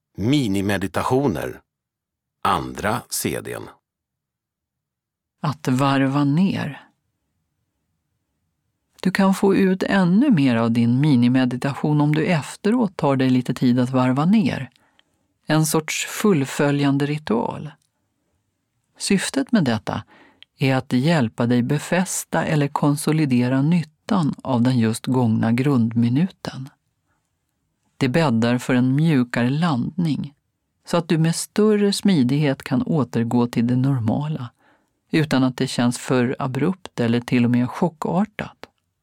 Minimeditationer. Andra CD:n. Att varva ner. Du kan få ut ännu mer av din minimeditation om du efteråt tar dig lite tid att varva ner. En sorts fullföljande ritual. Syftet med detta är att hjälpa dig befästa eller konsolidera nyttan av den just gångna grundminuten. Det bäddar för en mjukare landning så att du med större smidighet kan återgå till det normala utan att det känns för abrupt eller till och med chockartat.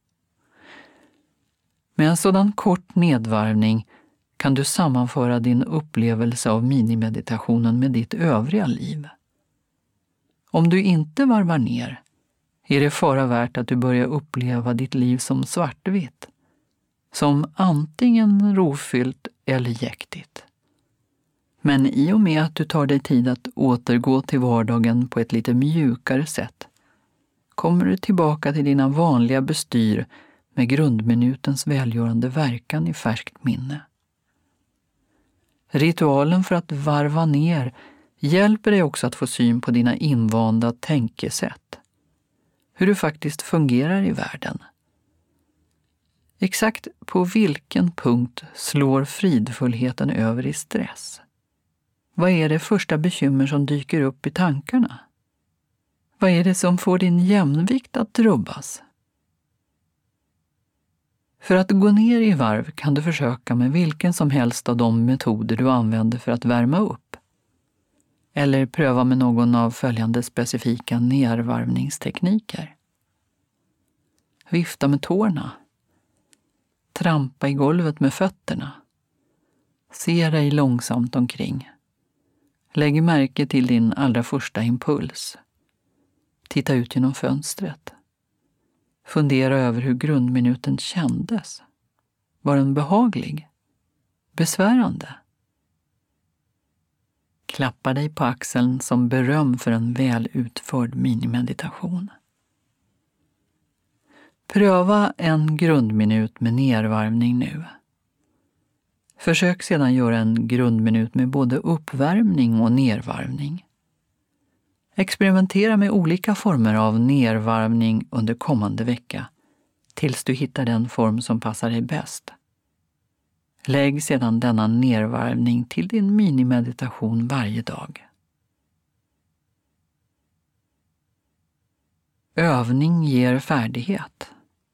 Med en sådan kort nedvarvning kan du sammanföra din upplevelse av minimeditationen med ditt övriga liv. Om du inte varvar ner är det fara värt att du börjar uppleva ditt liv som svartvitt, som antingen rofyllt eller jäktigt. Men i och med att du tar dig tid att återgå till vardagen på ett lite mjukare sätt kommer du tillbaka till dina vanliga bestyr med grundminutens välgörande verkan i färskt minne. Ritualen för att varva ner hjälper dig också att få syn på dina invanda tänkesätt. Hur du faktiskt fungerar i världen. Exakt på vilken punkt slår fridfullheten över i stress? Vad är det första bekymmer som dyker upp i tankarna? Vad är det som får din jämvikt att rubbas? För att gå ner i varv kan du försöka med vilken som helst av de metoder du använder för att värma upp. Eller pröva med någon av följande specifika nervarvningstekniker. Vifta med tårna. Trampa i golvet med fötterna. Se dig långsamt omkring. Lägg märke till din allra första impuls. Titta ut genom fönstret. Fundera över hur grundminuten kändes. Var den behaglig? Besvärande? Klappa dig på axeln som beröm för en väl utförd minimeditation. Pröva en grundminut med nervarvning nu. Försök sedan göra en grundminut med både uppvärmning och nervarvning. Experimentera med olika former av nervarvning under kommande vecka tills du hittar den form som passar dig bäst. Lägg sedan denna nervarvning till din minimeditation varje dag. Övning ger färdighet.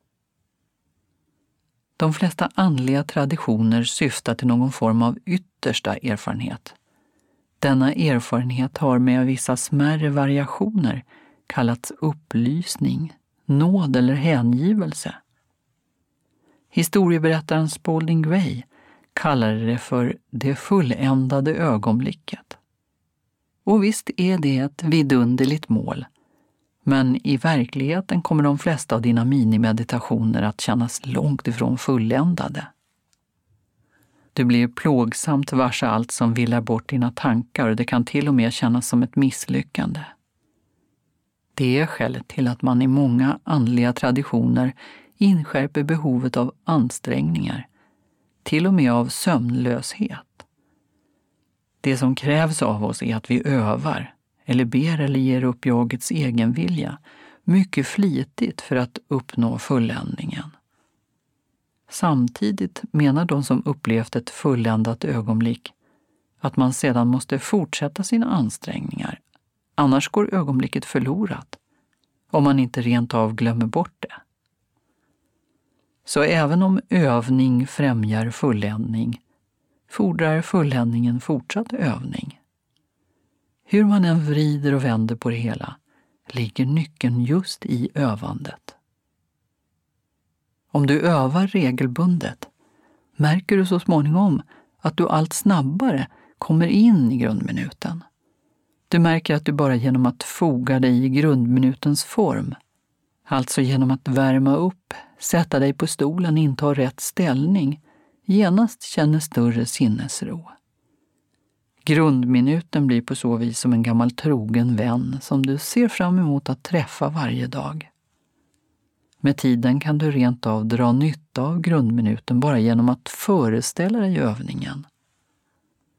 De flesta andliga traditioner syftar till någon form av yttersta erfarenhet. Denna erfarenhet har med vissa smärre variationer kallats upplysning, nåd eller hängivelse. Historieberättaren Spalding Gray kallade det för det fulländade ögonblicket. Och visst är det ett vidunderligt mål, men i verkligheten kommer de flesta av dina minimeditationer att kännas långt ifrån fulländade. Du blir plågsamt varse allt som villar bort dina tankar och det kan till och med kännas som ett misslyckande. Det är skälet till att man i många andliga traditioner inskärper behovet av ansträngningar, till och med av sömnlöshet. Det som krävs av oss är att vi övar, eller ber eller ger upp jagets egen vilja, mycket flitigt för att uppnå fulländningen. Samtidigt menar de som upplevt ett fulländat ögonblick att man sedan måste fortsätta sina ansträngningar, annars går ögonblicket förlorat, om man inte rent av glömmer bort det. Så även om övning främjar fulländning, fordrar fulländningen fortsatt övning. Hur man än vrider och vänder på det hela ligger nyckeln just i övandet. Om du övar regelbundet märker du så småningom att du allt snabbare kommer in i grundminuten. Du märker att du bara genom att foga dig i grundminutens form, alltså genom att värma upp, sätta dig på stolen, inta rätt ställning, genast känner större sinnesro. Grundminuten blir på så vis som en gammal trogen vän som du ser fram emot att träffa varje dag. Med tiden kan du rent av dra nytta av grundminuten bara genom att föreställa dig övningen.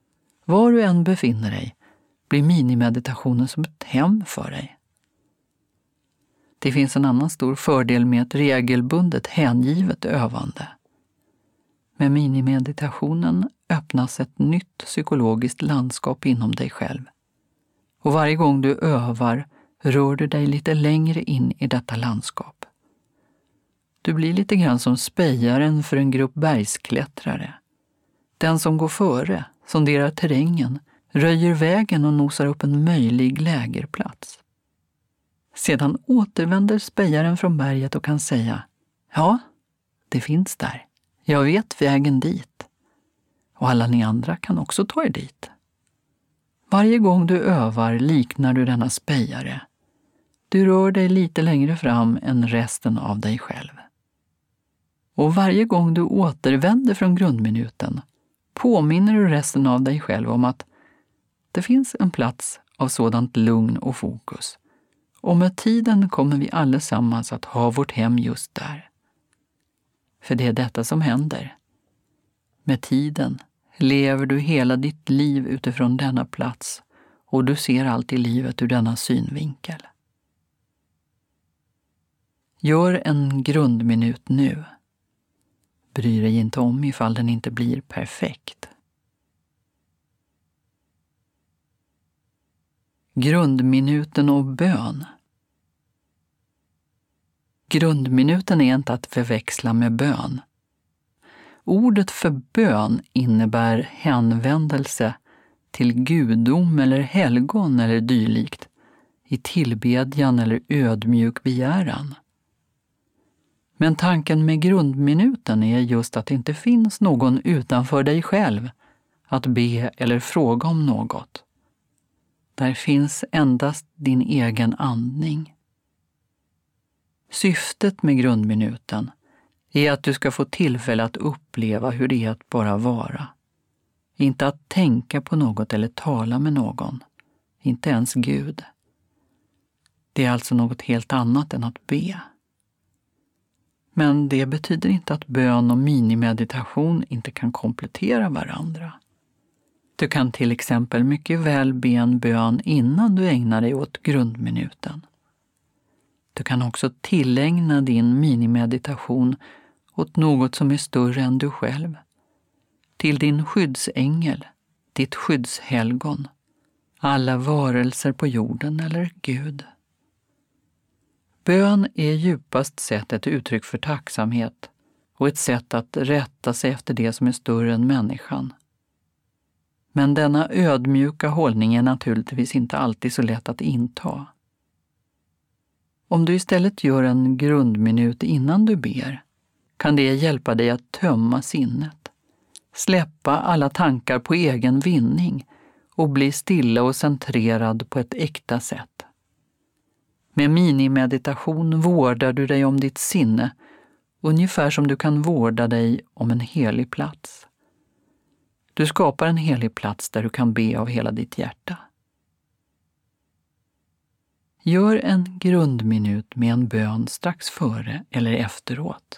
Var du än befinner dig blir minimeditationen som ett hem för dig. Det finns en annan stor fördel med ett regelbundet hängivet övande. Med minimeditationen öppnas ett nytt psykologiskt landskap inom dig själv. Och varje gång du övar rör du dig lite längre in i detta landskap. Du blir lite grann som spejaren för en grupp bergsklättrare. Den som går före, sonderar terrängen, röjer vägen och nosar upp en möjlig lägerplats. Sedan återvänder spejaren från berget och kan säga: ja, det finns där. Jag vet vägen dit. Och alla ni andra kan också ta er dit. Varje gång du övar liknar du denna spejare. Du rör dig lite längre fram än resten av dig själv. Och varje gång du återvänder från grundminuten påminner du resten av dig själv om att det finns en plats av sådant lugn och fokus. Och med tiden kommer vi allesammans att ha vårt hem just där. För det är detta som händer. Med tiden lever du hela ditt liv utifrån denna plats och du ser alltid livet ur denna synvinkel. Gör en grundminut nu. Bry dig inte om ifall den inte blir perfekt. Grundminuten och bön. Grundminuten är inte att förväxla med bön. Ordet för bön innebär hänvändelse till gudom eller helgon eller dylikt, i tillbedjan eller ödmjuk begäran. Men tanken med grundminuten är just att det inte finns någon utanför dig själv att be eller fråga om något. Där finns endast din egen andning. Syftet med grundminuten är att du ska få tillfälle att uppleva hur det är att bara vara. Inte att tänka på något eller tala med någon, inte ens Gud. Det är alltså något helt annat än att be. Men det betyder inte att bön och minimeditation inte kan komplettera varandra. Du kan till exempel mycket väl be en bön innan du ägnar dig åt grundminuten. Du kan också tillägna din minimeditation åt något som är större än du själv. Till din skyddsängel, ditt skyddshelgon, alla varelser på jorden eller Gud. Bön är djupast sett ett uttryck för tacksamhet och ett sätt att rätta sig efter det som är större än människan. Men denna ödmjuka hållning är naturligtvis inte alltid så lätt att inta. Om du istället gör en grundminut innan du ber, kan det hjälpa dig att tömma sinnet, släppa alla tankar på egen vinning och bli stilla och centrerad på ett äkta sätt. Med minimeditation vårdar du dig om ditt sinne, ungefär som du kan vårda dig om en helig plats. Du skapar en helig plats där du kan be av hela ditt hjärta. Gör en grundminut med en bön strax före eller efteråt.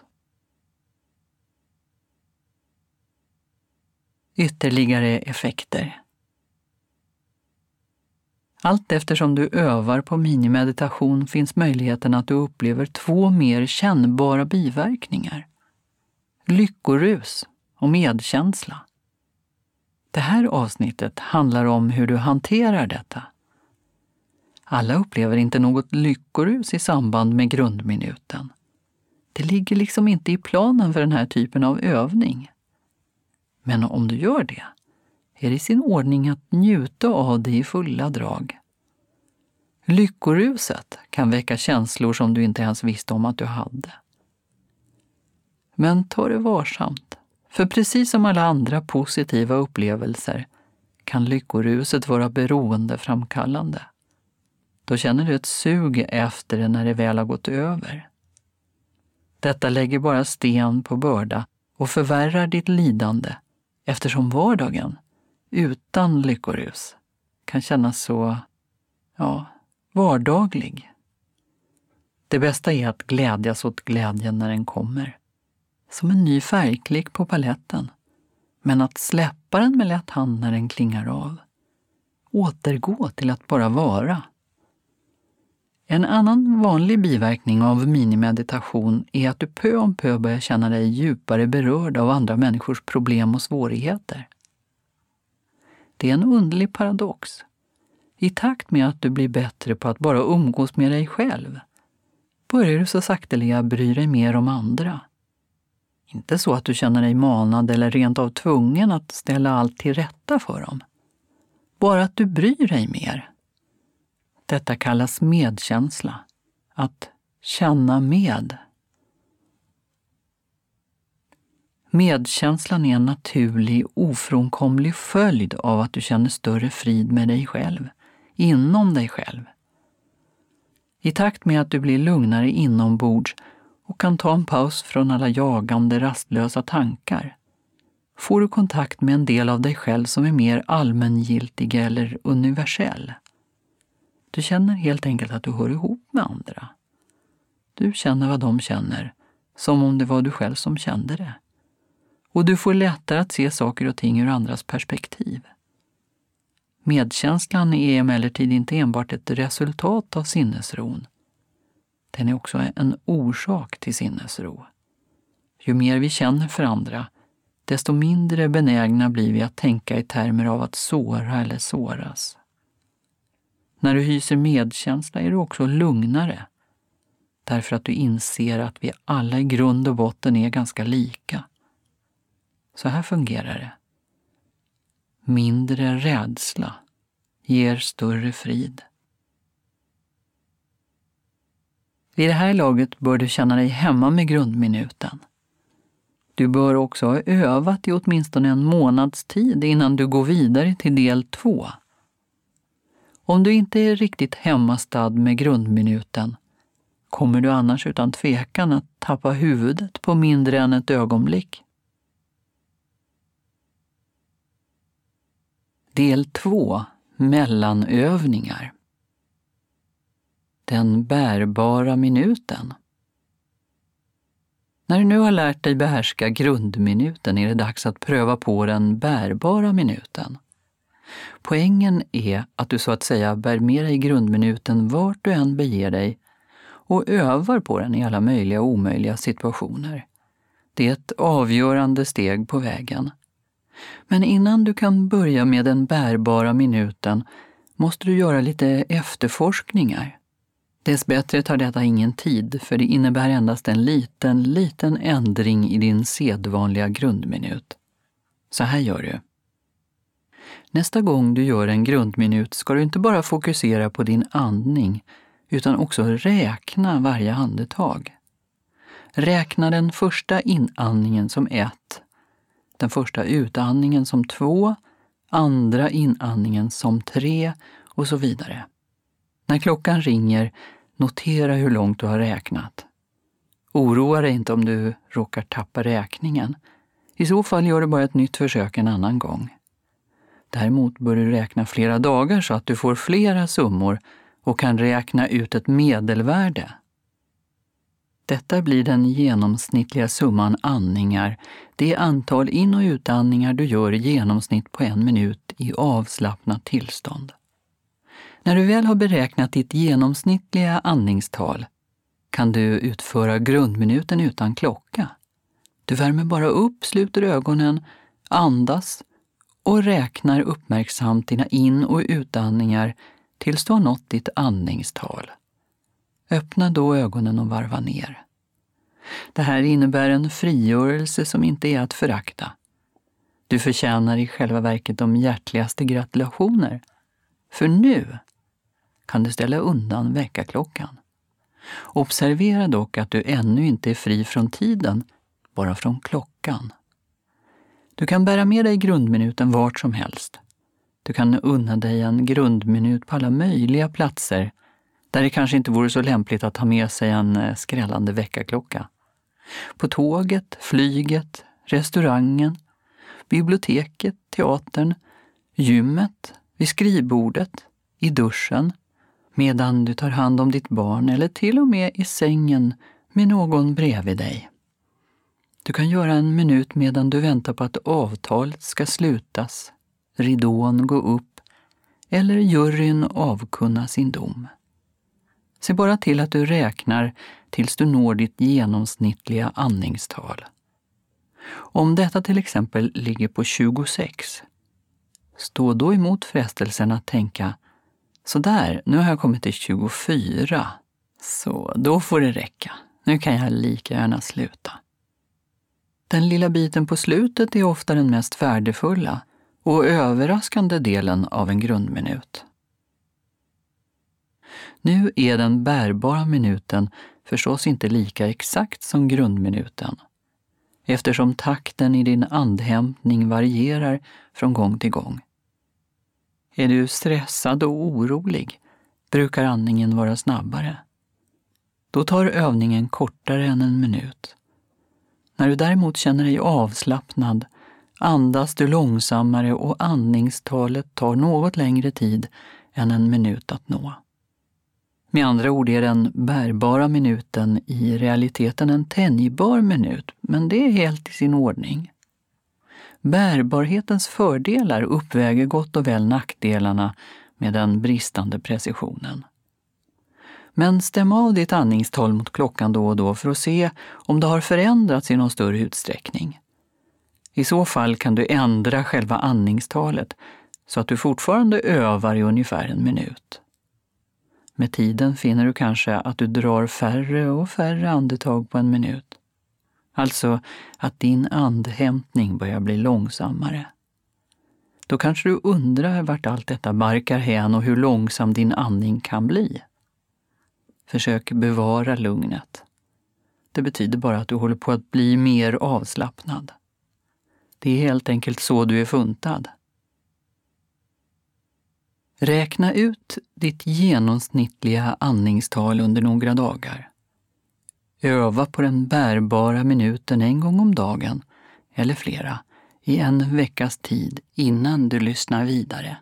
Ytterligare effekter. Allt eftersom du övar på minimeditation finns möjligheten att du upplever 2 mer kännbara biverkningar. Lyckorus och medkänsla. Det här avsnittet handlar om hur du hanterar detta. Alla upplever inte något lyckorus i samband med grundminuten. Det ligger liksom inte i planen för den här typen av övning. Men om du gör det, är det i sin ordning att njuta av det i fulla drag. Lyckoruset kan väcka känslor som du inte ens visste om att du hade. Men ta det varsamt, för precis som alla andra positiva upplevelser kan lyckoruset vara beroendeframkallande. Då känner du ett sug efter det när det väl har gått över. Detta lägger bara sten på börda och förvärrar ditt lidande eftersom vardagen utan lyckorus kan kännas så, vardaglig. Det bästa är att glädjas åt glädjen när den kommer. Som en ny färgklick på paletten. men att släppa den med lätt hand när den klingar av. Återgå till att bara vara. En annan vanlig biverkning av minimeditation är att du pö om pö börjar känna dig djupare berörd av andra människors problem och svårigheter. Det är en underlig paradox. I takt med att du blir bättre på att bara umgås med dig själv börjar du så sakteliga bry dig mer om andra. Inte så att du känner dig manad eller rent av tvungen att ställa allt till rätta för dem. Bara att du bryr dig mer. Detta kallas medkänsla. Att känna med. Medkänslan är en naturlig, ofrånkomlig följd av att du känner större frid med dig själv, inom dig själv. I takt med att du blir lugnare inombords och kan ta en paus från alla jagande, rastlösa tankar, får du kontakt med en del av dig själv som är mer allmängiltig eller universell. Du känner helt enkelt att du hör ihop med andra. Du känner vad de känner, som om det var du själv som kände det. Och du får lättare att se saker och ting ur andras perspektiv. Medkänslan är emellertid inte enbart ett resultat av sinnesron. Den är också en orsak till sinnesro. Ju mer vi känner för andra, desto mindre benägna blir vi att tänka i termer av att såra eller såras. När du hyser medkänsla är du också lugnare, därför att du inser att vi alla i grund och botten är ganska lika. Så här fungerar det. Mindre rädsla ger större frid. Vid det här laget bör du känna dig hemma med grundminuten. Du bör också ha övat i åtminstone en månads tid innan du går vidare till del 2. Om du inte är riktigt hemmastad med grundminuten kommer du annars utan tvekan att tappa huvudet på mindre än ett ögonblick. Del 2. Mellanövningar. Den bärbara minuten. När du nu har lärt dig behärska grundminuten är det dags att pröva på den bärbara minuten. Poängen är att du så att säga bär med dig grundminuten vart du än beger dig och övar på den i alla möjliga och omöjliga situationer. Det är ett avgörande steg på vägen. Men innan du kan börja med den bärbara minuten måste du göra lite efterforskningar. Dessbättre tar detta ingen tid, för det innebär endast en liten ändring i din sedvanliga grundminut. Så här gör du. Nästa gång du gör en grundminut ska du inte bara fokusera på din andning, utan också räkna varje andetag. Räkna den första inandningen som 1, den första utandningen som 2, andra inandningen som 3 och så vidare. När klockan ringer, notera hur långt du har räknat. Oroa dig inte om du råkar tappa räkningen. I så fall gör du bara ett nytt försök en annan gång. Däremot bör du räkna flera dagar så att du får flera summor och kan räkna ut ett medelvärde. Detta blir den genomsnittliga summan andningar, det antal in- och utandningar du gör i genomsnitt på 1 minut i avslappnat tillstånd. När du väl har beräknat ditt genomsnittliga andningstal kan du utföra grundminuten utan klocka. Du värmer bara upp, sluter ögonen, andas och räknar uppmärksamt dina in- och utandningar tills du har nått ditt andningstal. Öppna då ögonen och varva ner. Det här innebär en frigörelse som inte är att förakta. Du förtjänar i själva verket de hjärtligaste gratulationer. För nu kan du ställa undan väckarklockan. Observera dock att du ännu inte är fri från tiden, bara från klockan. Du kan bära med dig grundminuten vart som helst. Du kan unna dig en grundminut på alla möjliga platser där det kanske inte vore så lämpligt att ha med sig en skrällande väckarklocka. På tåget, flyget, restaurangen, biblioteket, teatern, gymmet, vid skrivbordet, i duschen, medan du tar hand om ditt barn eller till och med i sängen med någon bredvid dig. Du kan göra en minut medan du väntar på att avtalet ska slutas, ridån gå upp eller juryn avkunna sin dom. Se bara till att du räknar tills du når ditt genomsnittliga andningstal. Om detta till exempel ligger på 26, stå då emot frestelsen att tänka så där, nu har jag kommit till 24. Så, då får det räcka. Nu kan jag lika gärna sluta. Den lilla biten på slutet är ofta den mest värdefulla och överraskande delen av en grundminut. Nu är den bärbara minuten förstås inte lika exakt som grundminuten, eftersom takten i din andhämtning varierar från gång till gång. Är du stressad och orolig brukar andningen vara snabbare. Då tar övningen kortare än en minut. När du däremot känner dig avslappnad andas du långsammare och andningstalet tar något längre tid än en minut att nå. Med andra ord är den bärbara minuten i realiteten en tänjbar minut, men det är helt i sin ordning. Bärbarhetens fördelar uppväger gott och väl nackdelarna med den bristande precisionen. Men stäm av ditt andningstal mot klockan då och då för att se om det har förändrats i någon större utsträckning. I så fall kan du ändra själva andningstalet så att du fortfarande övar i ungefär en minut. Med tiden finner du kanske att du drar färre och färre andetag på en minut. Alltså att din andhämtning börjar bli långsammare. Då kanske du undrar vart allt detta barkar hän och hur långsam din andning kan bli. Försök bevara lugnet. Det betyder bara att du håller på att bli mer avslappnad. Det är helt enkelt så du är funtad. Räkna ut ditt genomsnittliga andningstal under några dagar. Öva på den bärbara minuten en gång om dagen, eller flera, i en veckas tid innan du lyssnar vidare.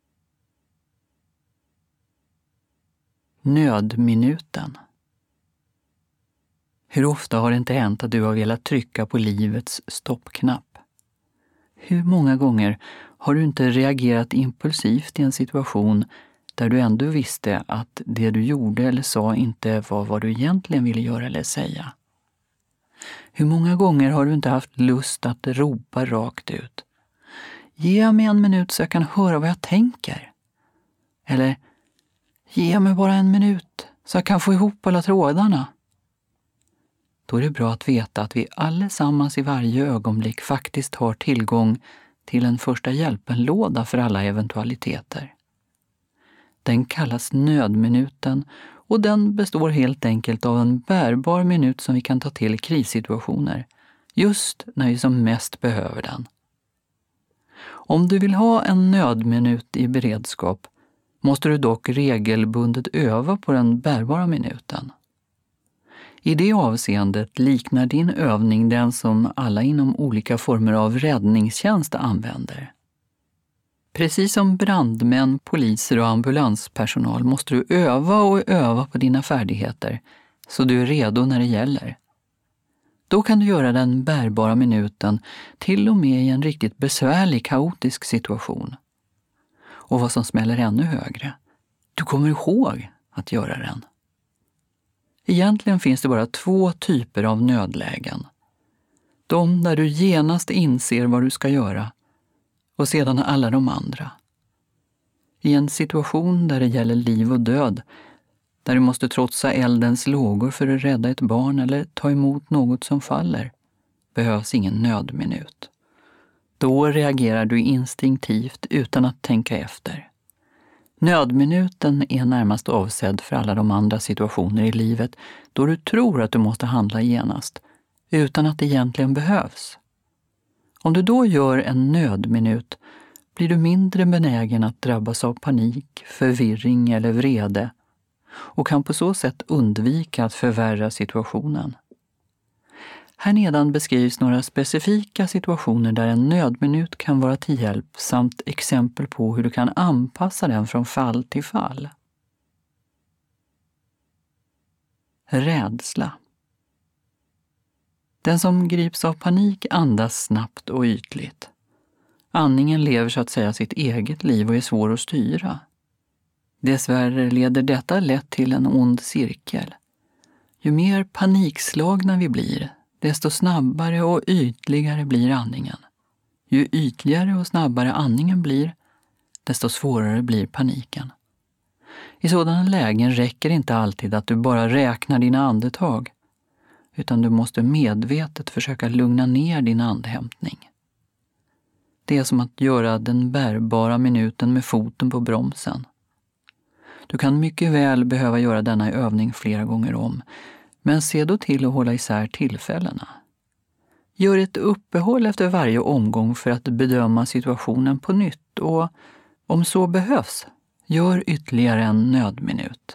Nödminuten. Hur ofta har det inte hänt att du har velat trycka på livets stoppknapp? Hur många gånger har du inte reagerat impulsivt i en situation där du ändå visste att det du gjorde eller sa inte var vad du egentligen ville göra eller säga? Hur många gånger har du inte haft lust att ropa rakt ut? Ge mig en minut så jag kan höra vad jag tänker. Eller, ge mig bara en minut så jag kan få ihop alla trådarna. Då är det bra att veta att vi allesammans i varje ögonblick faktiskt har tillgång till en första hjälpen-låda för alla eventualiteter. Den kallas nödminuten och den består helt enkelt av en bärbar minut som vi kan ta till i krissituationer, just när vi som mest behöver den. Om du vill ha en nödminut i beredskap måste du dock regelbundet öva på den bärbara minuten. I det avseendet liknar din övning den som alla inom olika former av räddningstjänst använder. Precis som brandmän, poliser och ambulanspersonal måste du öva på dina färdigheter så du är redo när det gäller. Då kan du göra den bärbara minuten till och med i en riktigt besvärlig, kaotisk situation. Och vad som smäller ännu högre, du kommer ihåg att göra den. Egentligen finns det bara 2 typer av nödlägen. De där du genast inser vad du ska göra och sedan alla de andra. I en situation där det gäller liv och död, där du måste trotsa eldens lågor för att rädda ett barn eller ta emot något som faller, behövs ingen nödminut. Då reagerar du instinktivt utan att tänka efter. Nödminuten är närmast avsedd för alla de andra situationer i livet då du tror att du måste handla genast, utan att det egentligen behövs. Om du då gör en nödminut blir du mindre benägen att drabbas av panik, förvirring eller vrede och kan på så sätt undvika att förvärra situationen. Här nedan beskrivs några specifika situationer där en nödminut kan vara till hjälp samt exempel på hur du kan anpassa den från fall till fall. Rädsla. Den som grips av panik andas snabbt och ytligt. Andningen lever så att säga sitt eget liv och är svår att styra. Dessvärre leder detta lätt till en ond cirkel. Ju mer panikslagna vi blir, desto snabbare och ytligare blir andningen. Ju ytligare och snabbare andningen blir, desto svårare blir paniken. I sådana lägen räcker det inte alltid att du bara räknar dina andetag, utan du måste medvetet försöka lugna ner din andhämtning. Det är som att göra den bärbara minuten med foten på bromsen. Du kan mycket väl behöva göra denna övning flera gånger om, men se då till att hålla isär tillfällena. Gör ett uppehåll efter varje omgång för att bedöma situationen på nytt och, om så behövs, gör ytterligare en nödminut.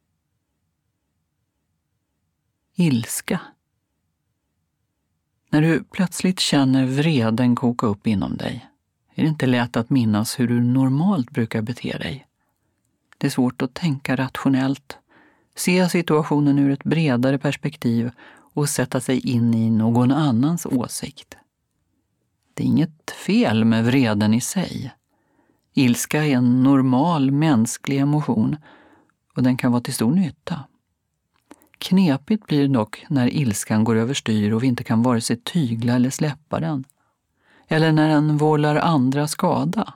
Ilska. När du plötsligt känner vreden koka upp inom dig är det inte lätt att minnas hur du normalt brukar bete dig. Det är svårt att tänka rationellt, se situationen ur ett bredare perspektiv och sätta sig in i någon annans åsikt. Det är inget fel med vreden i sig. Ilska är en normal mänsklig emotion och den kan vara till stor nytta. Knepigt blir det dock när ilskan går överstyr och vi inte kan vare sig tygla eller släppa den. Eller när den vållar andra skada.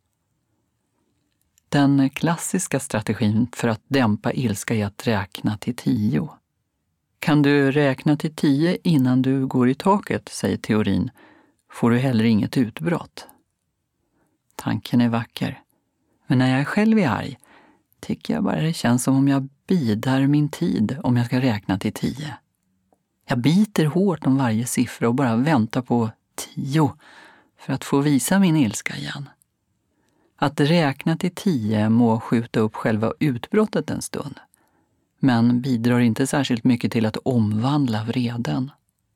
Den klassiska strategin för att dämpa ilska är att räkna till 10. Kan du räkna till 10 innan du går i taket, säger teorin, får du heller inget utbrott. Tanken är vacker, men när jag själv är arg tycker jag bara det känns som om jag bidar min tid om jag ska räkna till 10. Jag biter hårt om varje siffra och bara väntar på 10 för att få visa min ilska igen. Att räkna till 10 må skjuta upp själva utbrottet en stund, men bidrar inte särskilt mycket till att omvandla vreden.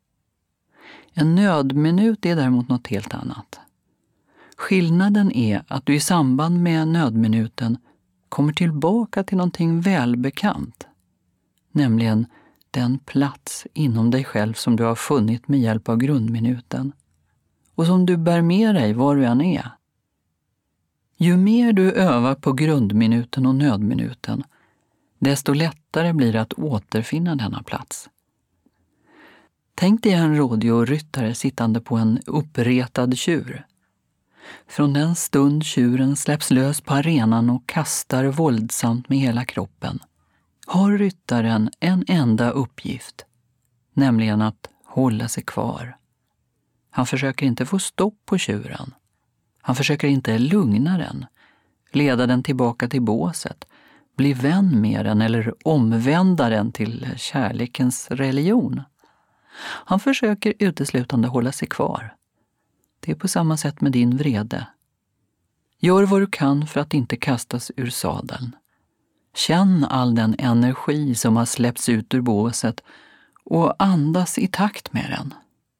En nödminut är däremot något helt annat. Skillnaden är att du i samband med nödminuten kommer tillbaka till någonting välbekant, nämligen den plats inom dig själv som du har funnit med hjälp av grundminuten och som du bär med dig var du än är. Ju mer du övar på grundminuten och nödminuten, desto lättare blir det att återfinna denna plats. Tänk dig en rodeo-ryttare sittande på en uppretad tjur. Från den stund tjuren släpps lös på arenan och kastar våldsamt med hela kroppen har ryttaren en enda uppgift, nämligen att hålla sig kvar. Han försöker inte få stopp på tjuren. Han försöker inte lugna den, leda den tillbaka till båset, bli vän med den eller omvända den till kärlekens religion. Han försöker uteslutande hålla sig kvar. Det är på samma sätt med din vrede. Gör vad du kan för att inte kastas ur sadeln. Känn all den energi som har släppts ut ur båset och andas i takt med den.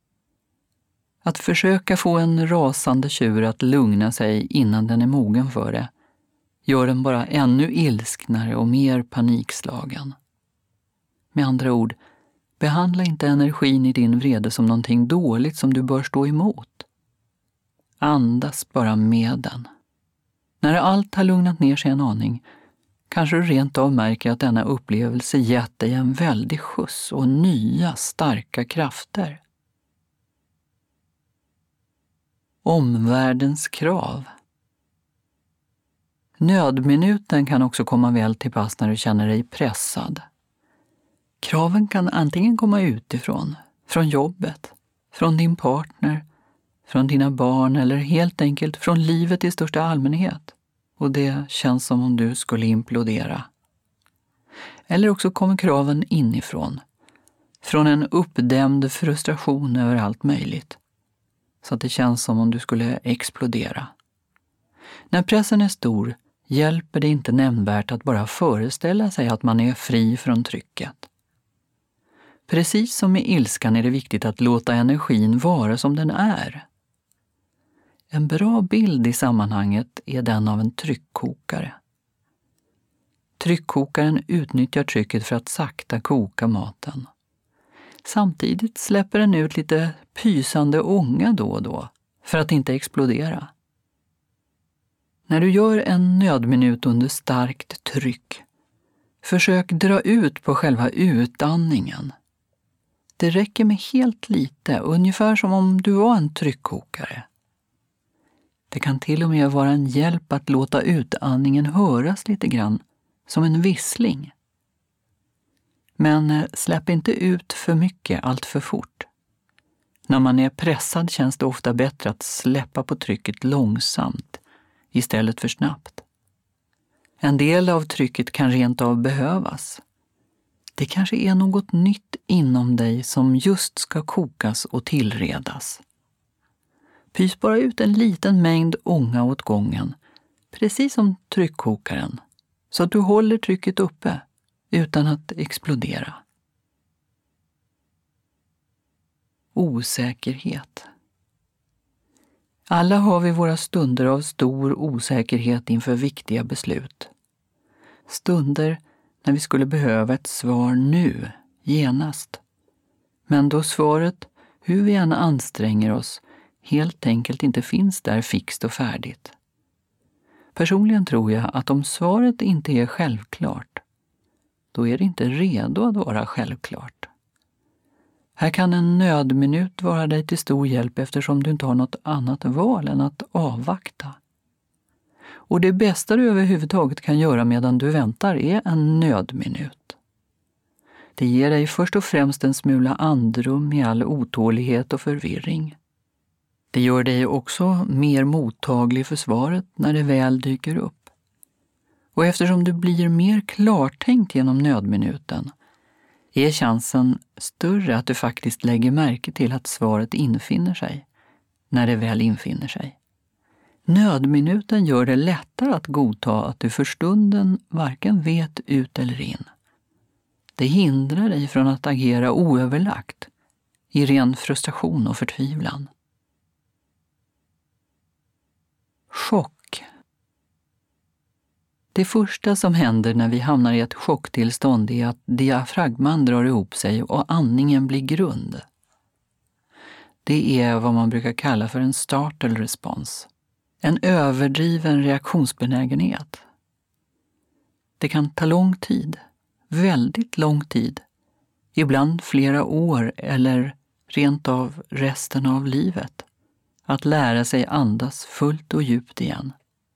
Att försöka få en rasande tjur att lugna sig innan den är mogen för det gör den bara ännu ilsknare och mer panikslagen. Med andra ord, behandla inte energin i din vrede som någonting dåligt som du bör stå emot. Andas bara med den. När allt har lugnat ner sig en aning kanske du rent av märker att denna upplevelse gett dig en väldig skjuts och nya starka krafter. Omvärldens krav. Nödminuten kan också komma väl till pass när du känner dig pressad. Kraven kan antingen komma utifrån, från jobbet, från din partner, från dina barn eller helt enkelt från livet i största allmänhet. Och det känns som om du skulle implodera. Eller också kommer kraven inifrån, från en uppdämd frustration över allt möjligt. Så att det känns som om du skulle explodera. När pressen är stor hjälper det inte nämnvärt att bara föreställa sig att man är fri från trycket. Precis som med ilskan är det viktigt att låta energin vara som den är. En bra bild i sammanhanget är den av en tryckkokare. Tryckkokaren utnyttjar trycket för att sakta koka maten. Samtidigt släpper den ut lite pysande ånga då och då för att inte explodera. När du gör en nödminut under starkt tryck, försök dra ut på själva utandningen. Det räcker med helt lite, ungefär som om du var en tryckkokare. Det kan till och med vara en hjälp att låta utandningen höras lite grann, som en vissling. Men släpp inte ut för mycket allt för fort. När man är pressad känns det ofta bättre att släppa på trycket långsamt istället för snabbt. En del av trycket kan rent av behövas. Det kanske är något nytt inom dig som just ska kokas och tillredas. Pys bara ut en liten mängd ånga åt gången, precis som tryckkokaren, så att du håller trycket uppe utan att explodera. Osäkerhet. Alla har vi våra stunder av stor osäkerhet inför viktiga beslut. Stunder när vi skulle behöva ett svar nu, genast. Men då svaret, hur vi än anstränger oss, helt enkelt inte finns där fixt och färdigt. Personligen tror jag att om svaret inte är självklart, då är det inte redo att vara självklart. Här kan en nödminut vara dig till stor hjälp eftersom du inte har något annat val än att avvakta. Och det bästa du överhuvudtaget kan göra medan du väntar är en nödminut. Det ger dig först och främst en smula andrum i all otålighet och förvirring. Det gör dig också mer mottaglig för svaret när det väl dyker upp. Och eftersom du blir mer klartänkt genom nödminuten är chansen större att du faktiskt lägger märke till att svaret infinner sig, när det väl infinner sig. Nödminuten gör det lättare att godta att du för stunden varken vet ut eller in. Det hindrar dig från att agera oöverlagt, i ren frustration och förtvivlan. Chock. Det första som händer när vi hamnar i ett chocktillstånd är att diafragman drar ihop sig och andningen blir grund. Det är vad man brukar kalla för en startle response, en överdriven reaktionsbenägenhet. Det kan ta lång tid, väldigt lång tid, ibland flera år eller rent av resten av livet, att lära sig andas fullt och djupt igen.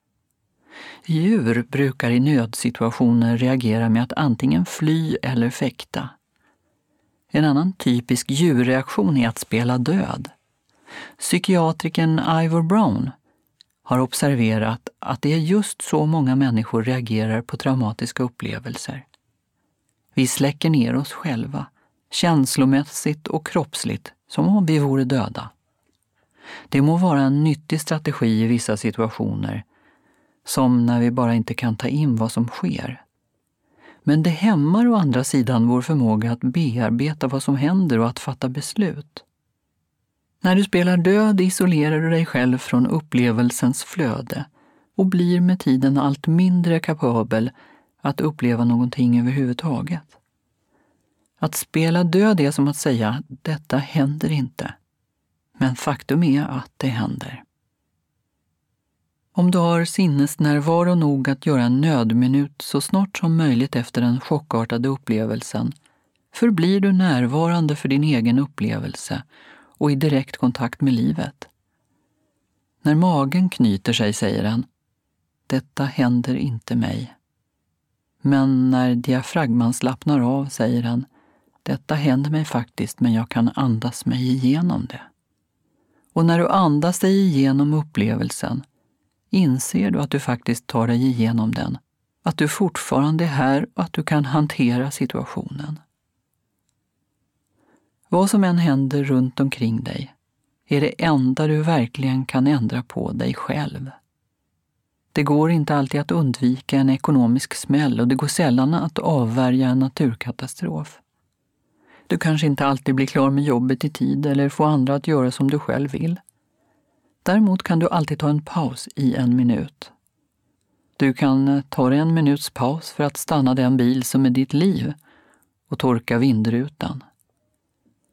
Djur brukar i nödsituationer reagera med att antingen fly eller fäkta. En annan typisk djurreaktion är att spela död. Psykiatrikern Ivor Brown har observerat att det är just så många människor reagerar på traumatiska upplevelser. Vi släcker ner oss själva, känslomässigt och kroppsligt, som om vi vore döda. Det må vara en nyttig strategi i vissa situationer, som när vi bara inte kan ta in vad som sker. Men det hämmar å andra sidan vår förmåga att bearbeta vad som händer och att fatta beslut. När du spelar död isolerar du dig själv från upplevelsens flöde och blir med tiden allt mindre kapabel att uppleva någonting överhuvudtaget. Att spela död är som att säga, detta händer inte. Men faktum är att det händer. Om du har sinnesnärvaro nog att göra en nödminut så snart som möjligt efter den chockartade upplevelsen, förblir du närvarande för din egen upplevelse och i direkt kontakt med livet. När magen knyter sig säger den, detta händer inte mig. Men när diafragman slappnar av säger den, detta händer mig faktiskt men jag kan andas mig igenom det. Och när du andas dig igenom upplevelsen inser du att du faktiskt tar dig igenom den, att du fortfarande är här och att du kan hantera situationen. Vad som än händer runt omkring dig är det enda du verkligen kan ändra på dig själv. Det går inte alltid att undvika en ekonomisk smäll och det går sällan att avvärja en naturkatastrof. Du kanske inte alltid blir klar med jobbet i tid eller får andra att göra som du själv vill. Däremot kan du alltid ta en paus i 1 minut. Du kan ta dig 1 minuts paus för att stanna den bil som är ditt liv och torka vindrutan.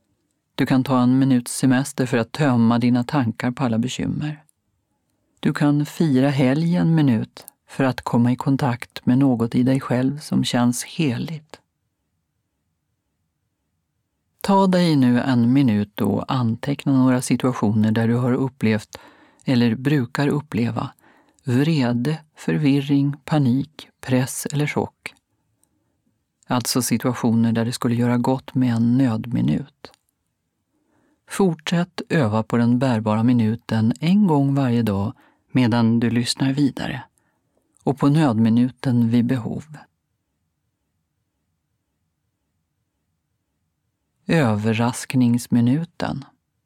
Du kan ta en minuts semester för att tömma dina tankar på alla bekymmer. Du kan fira helg en minut för att komma i kontakt med något i dig själv som känns heligt. Ta dig nu en minut och anteckna några situationer där du har upplevt eller brukar uppleva vrede, förvirring, panik, press eller chock. Alltså situationer där det skulle göra gott med en nödminut. Fortsätt öva på den bärbara minuten en gång varje dag medan du lyssnar vidare och på nödminuten vid behov. Överraskningsminuten.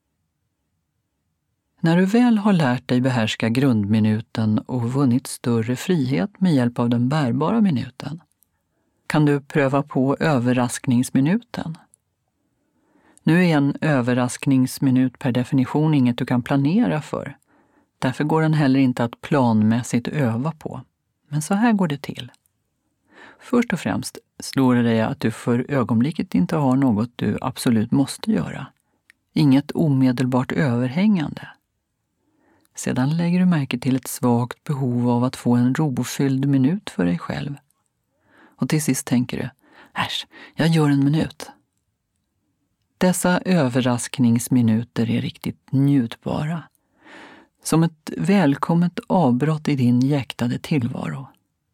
När du väl har lärt dig behärska grundminuten och vunnit större frihet med hjälp av den bärbara minuten, kan du pröva på överraskningsminuten. Nu är en överraskningsminut per definition inget du kan planera för. Därför går den heller inte att planmässigt öva på. Men så här går det till. Först och främst slår det dig att du för ögonblicket inte har något du absolut måste göra. Inget omedelbart överhängande. Sedan lägger du märke till ett svagt behov av att få en rofylld minut för dig själv. Och till sist tänker du, äsch, jag gör en minut. Dessa överraskningsminuter är riktigt njutbara. Som ett välkommet avbrott i din jäktade tillvaro.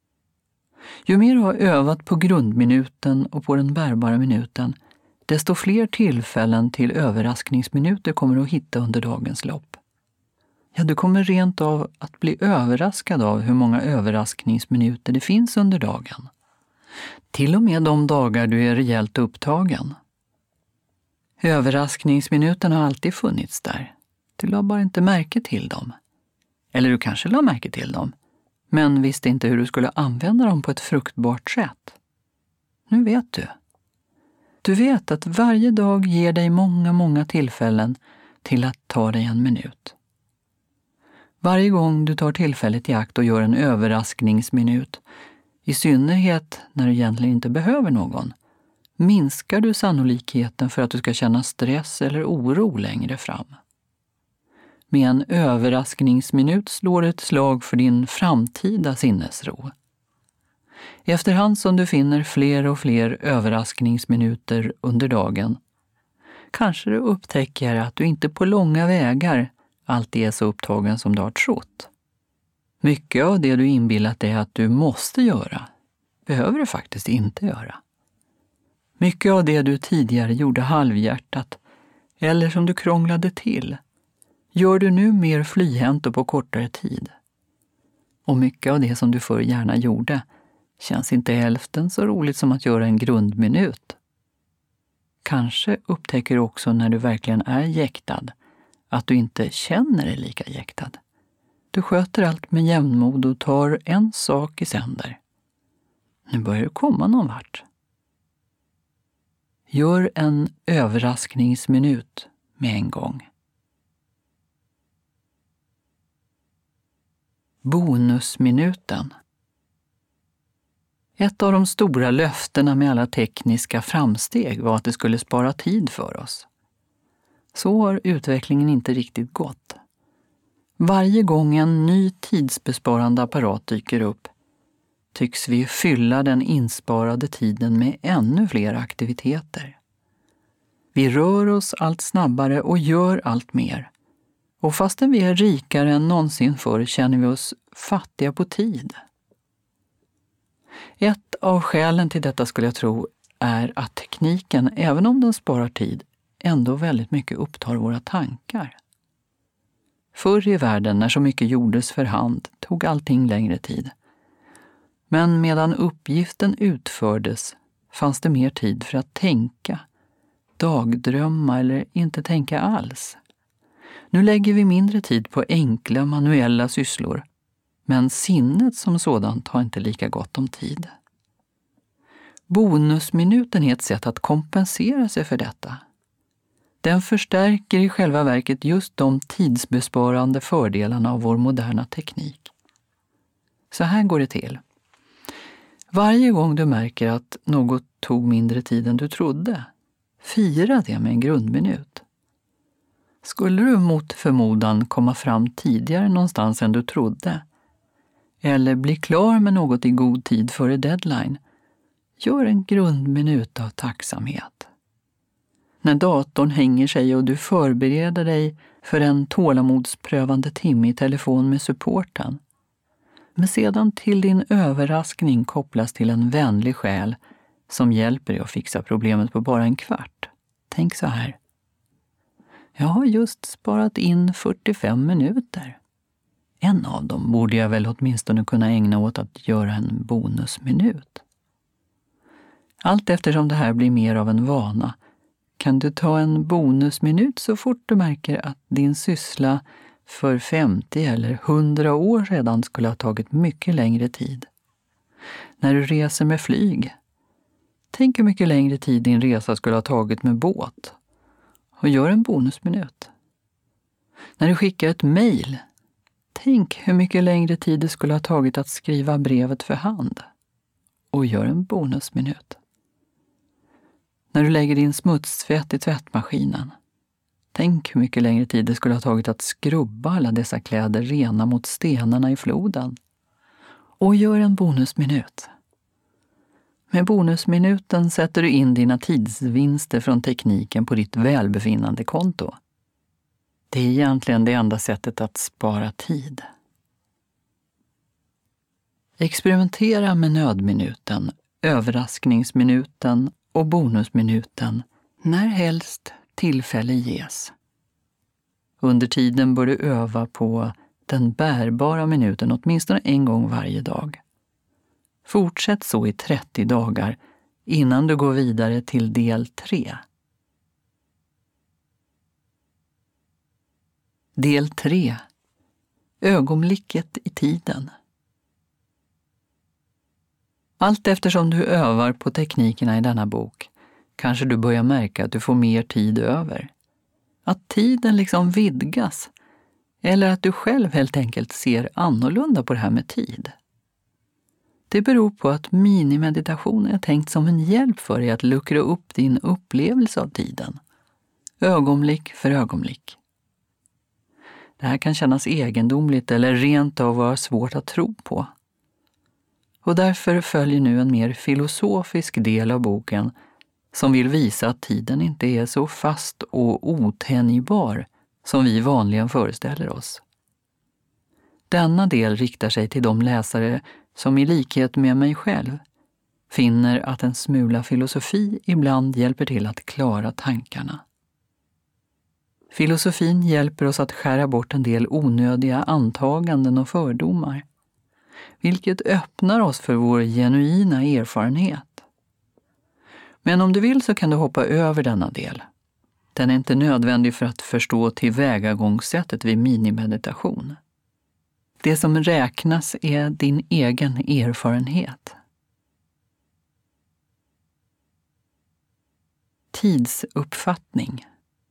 Ju mer du har övat på grundminuten och på den bärbara minuten, desto fler tillfällen till överraskningsminuter kommer du att hitta under dagens lopp. Ja, du kommer rent av att bli överraskad av hur många överraskningsminuter det finns under dagen. Till och med de dagar du är rejält upptagen. Överraskningsminuterna har alltid funnits där. Du la bara inte märke till dem. Eller du kanske la märke till dem, men visste inte hur du skulle använda dem på ett fruktbart sätt. Nu vet du. Du vet att varje dag ger dig många tillfällen till att ta dig en minut. Varje gång du tar tillfället i akt och gör en överraskningsminut, i synnerhet när du egentligen inte behöver någon, minskar du sannolikheten för att du ska känna stress eller oro längre fram. Med en överraskningsminut slår du ett slag för din framtida sinnesro. Efterhand som du finner fler och fler överraskningsminuter under dagen, kanske du upptäcker att du inte på långa vägar alltid är så upptagen som du har trott. Mycket av det du inbillat dig att du måste göra, behöver du faktiskt inte göra. Mycket av det du tidigare gjorde halvhjärtat, eller som du krånglade till, gör du nu mer flyhänt och på kortare tid. Och mycket av det som du förr gärna gjorde känns inte hälften så roligt som att göra en grundminut. Kanske upptäcker du också när du verkligen är jäktad att du inte känner dig lika jäktad. Du sköter allt med jämnmod och tar en sak i sänder. Nu börjar du komma någon vart. Gör en överraskningsminut med en gång. Bonusminuten. Ett av de stora löftena med alla tekniska framsteg var att det skulle spara tid för oss. Så har utvecklingen inte riktigt gått. Varje gång en ny tidsbesparande apparat dyker upp tycks vi fylla den insparade tiden med ännu fler aktiviteter. Vi rör oss allt snabbare och gör allt mer. Och fastän vi är rikare än någonsin förr känner vi oss fattiga på tid. Ett av skälen till detta skulle jag tro är att tekniken, även om den sparar tid, ändå väldigt mycket upptar våra tankar. Förr i världen, när så mycket gjordes för hand, tog allting längre tid. Men medan uppgiften utfördes fanns det mer tid för att tänka, dagdrömma eller inte tänka alls. Nu lägger vi mindre tid på enkla manuella sysslor, men sinnet som sådant har inte lika gott om tid. Bonusminuten är ett sätt att kompensera sig för detta. Den förstärker i själva verket just de tidsbesparande fördelarna av vår moderna teknik. Så här går det till. Varje gång du märker att något tog mindre tid än du trodde, fira det med en grundminut. Skulle du mot förmodan komma fram tidigare någonstans än du trodde, eller bli klar med något i god tid före deadline, gör en grundminut av tacksamhet. När datorn hänger sig och du förbereder dig för en tålamodsprövande timme i telefon med supporten, men sedan till din överraskning kopplas till en vänlig själ som hjälper dig att fixa problemet på bara en kvart. Tänk så här. Jag har just sparat in 45 minuter. En av dem borde jag väl åtminstone kunna ägna åt att göra en bonusminut. Allt eftersom det här blir mer av en vana kan du ta en bonusminut så fort du märker att din syssla för 50 eller 100 år sedan skulle ha tagit mycket längre tid. När du reser med flyg, tänk hur mycket längre tid din resa skulle ha tagit med båt och gör en bonusminut. När du skickar ett mejl, tänk hur mycket längre tid det skulle ha tagit att skriva brevet för hand och gör en bonusminut. När du lägger din smutstvätt i tvättmaskinen, tänk hur mycket längre tid det skulle ha tagit att skrubba alla dessa kläder rena mot stenarna i floden och gör en bonusminut. Med bonusminuten sätter du in dina tidsvinster från tekniken på ditt välbefinnandekonto. Det är egentligen det enda sättet att spara tid. Experimentera med nödminuten, överraskningsminuten och bonusminuten när helst tillfälle ges. Under tiden bör du öva på den bärbara minuten åtminstone en gång varje dag. Fortsätt så i 30 dagar innan du går vidare till del 3. Del 3. Ögonblicket i tiden. Allt eftersom du övar på teknikerna i denna bok kanske du börjar märka att du får mer tid över. Att tiden liksom vidgas, eller att du själv helt enkelt ser annorlunda på det här med tid. Det beror på att minimeditation är tänkt som en hjälp för dig att luckra upp din upplevelse av tiden, ögonblick för ögonblick. Det här kan kännas egendomligt eller rent av vara svårt att tro på. Och därför följer nu en mer filosofisk del av boken som vill visa att tiden inte är så fast och otänjbar som vi vanligen föreställer oss. Denna del riktar sig till de läsare som i likhet med mig själv finner att en smula filosofi ibland hjälper till att klara tankarna. Filosofin hjälper oss att skära bort en del onödiga antaganden och fördomar, vilket öppnar oss för vår genuina erfarenhet. Men om du vill så kan du hoppa över denna del. Den är inte nödvändig för att förstå tillvägagångssättet vid minimeditation. Det som räknas är din egen erfarenhet. Tidsuppfattning.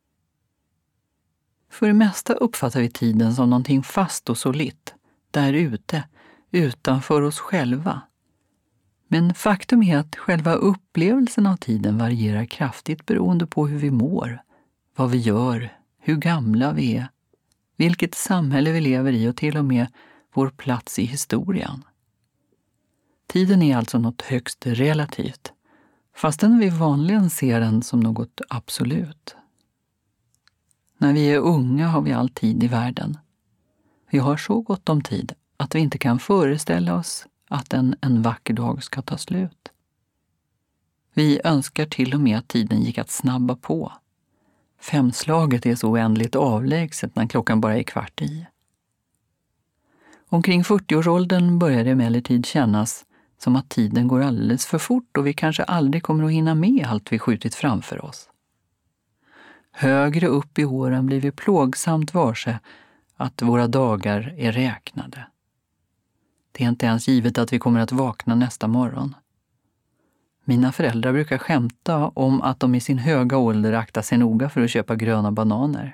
För det mesta uppfattar vi tiden som någonting fast och solitt, där ute, utanför oss själva. Men faktum är att själva upplevelsen av tiden varierar kraftigt beroende på hur vi mår, vad vi gör, hur gamla vi är, vilket samhälle vi lever i och till och med vår plats i historien. Tiden är alltså något högst relativt, fastän vi vanligen ser den som något absolut. När vi är unga har vi all tid i världen. Vi har så gott om tid att vi inte kan föreställa oss att en vacker dag ska ta slut. Vi önskar till och med att tiden gick att snabba på. 5-slaget är så oändligt avlägset när klockan bara är 15:15. Omkring 40-årsåldern börjar det emellertid kännas som att tiden går alldeles för fort och vi kanske aldrig kommer att hinna med allt vi skjutit framför oss. Högre upp i åren blir vi plågsamt varse att våra dagar är räknade. Det är inte ens givet att vi kommer att vakna nästa morgon. Mina föräldrar brukar skämta om att de i sin höga ålder aktar sig noga för att köpa gröna bananer.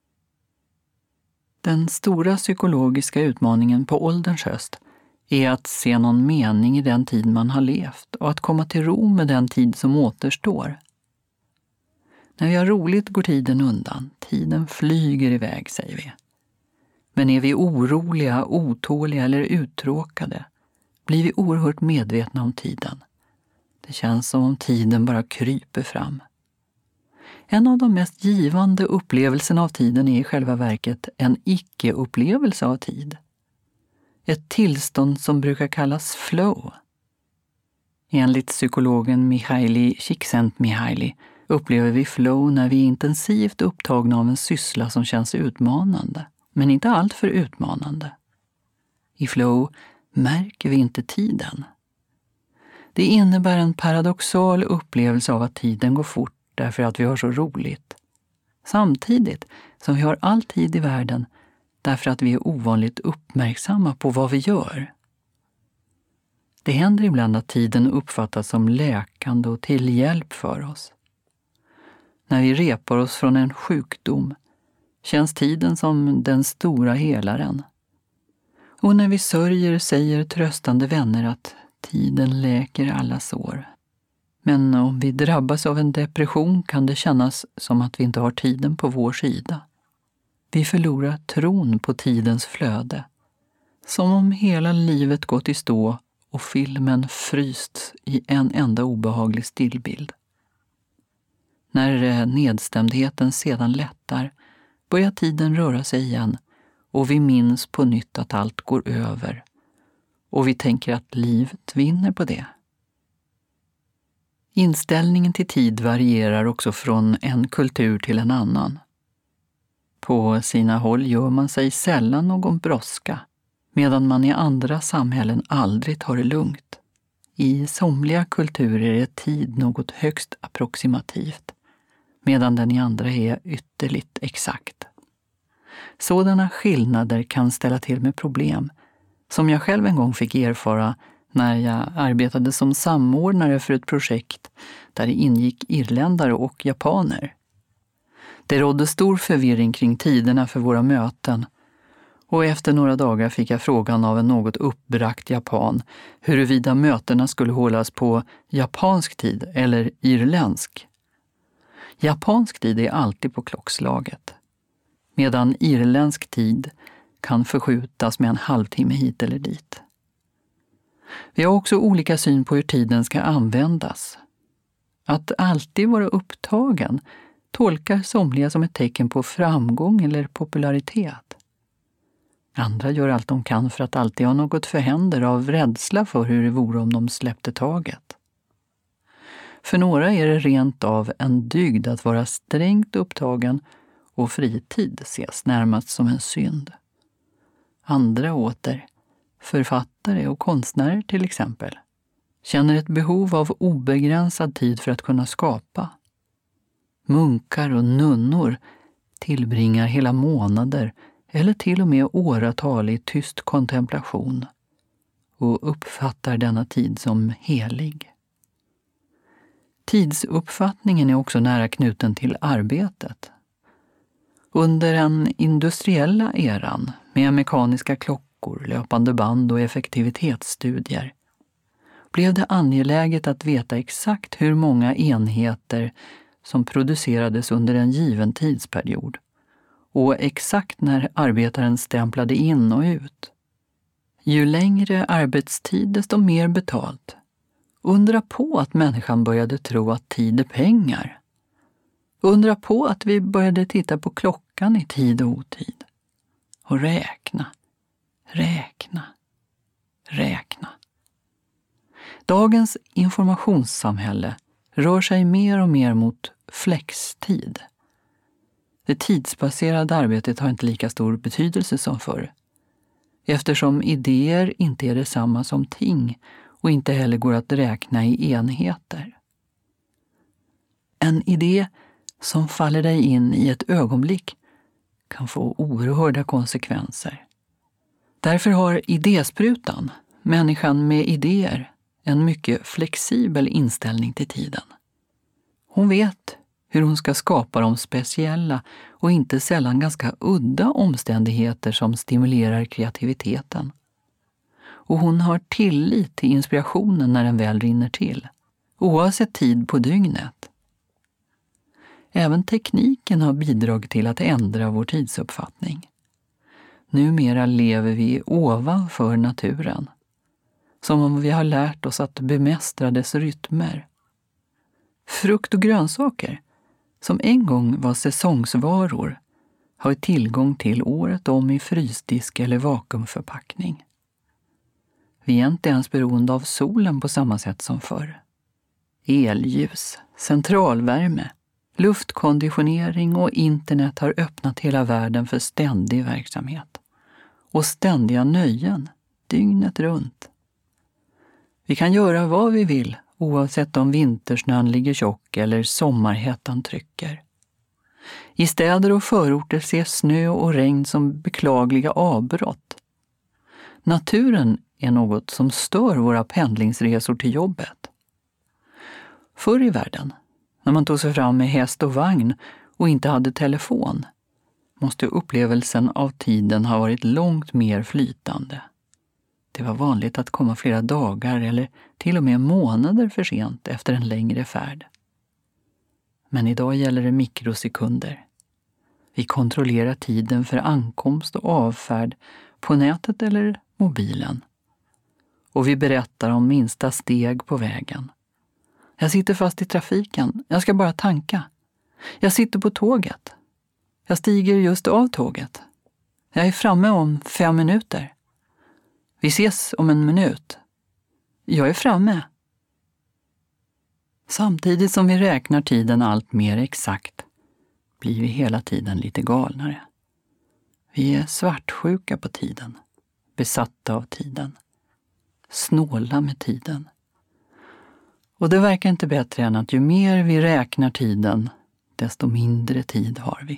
Den stora psykologiska utmaningen på ålderns höst är att se någon mening i den tid man har levt och att komma till ro med den tid som återstår. När vi har roligt går tiden undan. Tiden flyger iväg, säger vi. Men är vi oroliga, otåliga eller uttråkade blir vi oerhört medvetna om tiden. Det känns som om tiden bara kryper fram. En av de mest givande upplevelserna av tiden är i själva verket en icke-upplevelse av tid. Ett tillstånd som brukar kallas flow. Enligt psykologen Mihaly Csikszentmihalyi upplever vi flow när vi är intensivt upptagna av en syssla som känns utmanande, men inte allt för utmanande. I flow märker vi inte tiden. Det innebär en paradoxal upplevelse av att tiden går fort därför att vi har så roligt. Samtidigt som vi har all tid i världen därför att vi är ovanligt uppmärksamma på vad vi gör. Det händer ibland att tiden uppfattas som läkande och till hjälp för oss. När vi repar oss från en sjukdom känns tiden som den stora helaren. Och när vi sörjer säger tröstande vänner att tiden läker alla sår. Men om vi drabbas av en depression kan det kännas som att vi inte har tiden på vår sida. Vi förlorar tron på tidens flöde. Som om hela livet gått i stå och filmen frysts i en enda obehaglig stillbild. När nedstämdheten sedan lättar börjar tiden röra sig igen och vi minns på nytt att allt går över. Och vi tänker att livet vinner på det. Inställningen till tid varierar också från en kultur till en annan. På sina håll gör man sig sällan någon brådska, medan man i andra samhällen aldrig tar det lugnt. I somliga kulturer är tid något högst approximativt, medan den i andra är ytterligt exakt. Sådana skillnader kan ställa till med problem, som jag själv en gång fick erfara när jag arbetade som samordnare för ett projekt där det ingick irländare och japaner. Det rådde stor förvirring kring tiderna för våra möten och efter några dagar fick jag frågan av en något uppbragt japan huruvida mötena skulle hållas på japansk tid eller irländsk. Japansk tid är alltid på klockslaget, medan irländsk tid kan förskjutas med en halvtimme hit eller dit. Vi har också olika syn på hur tiden ska användas. Att alltid vara upptagen tolkar somliga som ett tecken på framgång eller popularitet. Andra gör allt de kan för att alltid ha något för händer av rädsla för hur det vore om de släppte taget. För några är det rent av en dygd att vara strängt upptagen och fritid ses närmast som en synd. Andra åter, författare och konstnärer till exempel, känner ett behov av obegränsad tid för att kunna skapa. Munkar och nunnor tillbringar hela månader eller till och med åratal i tyst kontemplation och uppfattar denna tid som helig. Tidsuppfattningen är också nära knuten till arbetet. Under den industriella eran med mekaniska klockor, löpande band och effektivitetsstudier blev det angeläget att veta exakt hur många enheter som producerades under en given tidsperiod och exakt när arbetaren stämplade in och ut. Ju längre arbetstid desto mer betalt. Undra på att människan började tro att tid är pengar. Undra på att vi började titta på klockan i tid och otid. Och räkna. Dagens informationssamhälle rör sig mer och mer mot flextid. Det tidsbaserade arbetet har inte lika stor betydelse som förr, eftersom idéer inte är detsamma som ting och inte heller går att räkna i enheter. En idé som faller dig in i ett ögonblick kan få oerhörda konsekvenser. Därför har idésprutan, människan med idéer, en mycket flexibel inställning till tiden. Hon vet hur hon ska skapa de speciella och inte sällan ganska udda omständigheter som stimulerar kreativiteten. Och hon har tillit till inspirationen när den väl rinner till, oavsett tid på dygnet. Även tekniken har bidragit till att ändra vår tidsuppfattning. Numera lever vi ovanför naturen, som om vi har lärt oss att bemästra dess rytmer. Frukt och grönsaker, som en gång var säsongsvaror, har vi tillgång till året om i frysdisk eller vakuumförpackning. Vi är inte ens beroende av solen på samma sätt som förr. Elljus, centralvärme, luftkonditionering och internet har öppnat hela världen för ständig verksamhet. Och ständiga nöjen, dygnet runt. Vi kan göra vad vi vill, oavsett om vintersnön ligger tjock eller sommarhettan trycker. I städer och förorter ses snö och regn som beklagliga avbrott. Naturen är något som stör våra pendlingsresor till jobbet. Förr i världen, när man tog sig fram med häst och vagn och inte hade telefon, måste upplevelsen av tiden ha varit långt mer flytande. Det var vanligt att komma flera dagar eller till och med månader för sent efter en längre färd. Men idag gäller det mikrosekunder. Vi kontrollerar tiden för ankomst och avfärd på nätet eller mobilen. Och vi berättar om minsta steg på vägen. Jag sitter fast i trafiken. Jag ska bara tanka. Jag sitter på tåget. Jag stiger just av tåget. Jag är framme om 5 minuter. Vi ses om 1 minut. Jag är framme. Samtidigt som vi räknar tiden allt mer exakt blir vi hela tiden lite galnare. Vi är svartsjuka på tiden, besatta av tiden, snåla med tiden. Och det verkar inte bättre än att ju mer vi räknar tiden, desto mindre tid har vi.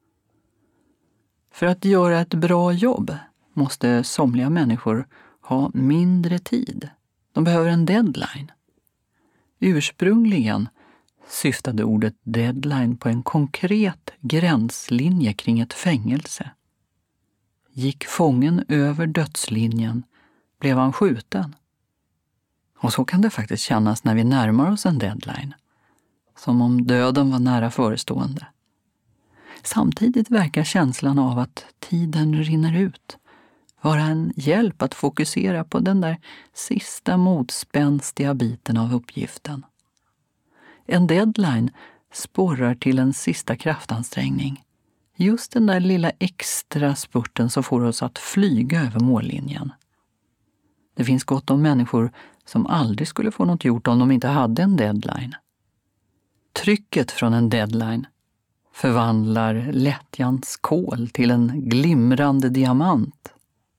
För att göra ett bra jobb måste somliga människor ha mindre tid. De behöver en deadline. Ursprungligen syftade ordet deadline på en konkret gränslinje kring ett fängelse. Gick fången över dödslinjen blev han skjuten. Och så kan det faktiskt kännas när vi närmar oss en deadline. Som om döden var nära förestående. Samtidigt verkar känslan av att tiden rinner ut vara en hjälp att fokusera på den där sista motspänstiga biten av uppgiften. En deadline sporrar till en sista kraftansträngning. Just den där lilla extra spurten som får oss att flyga över mållinjen. Det finns gott om människor som aldrig skulle få något gjort om de inte hade en deadline. Trycket från en deadline förvandlar lättjans kol till en glimrande diamant.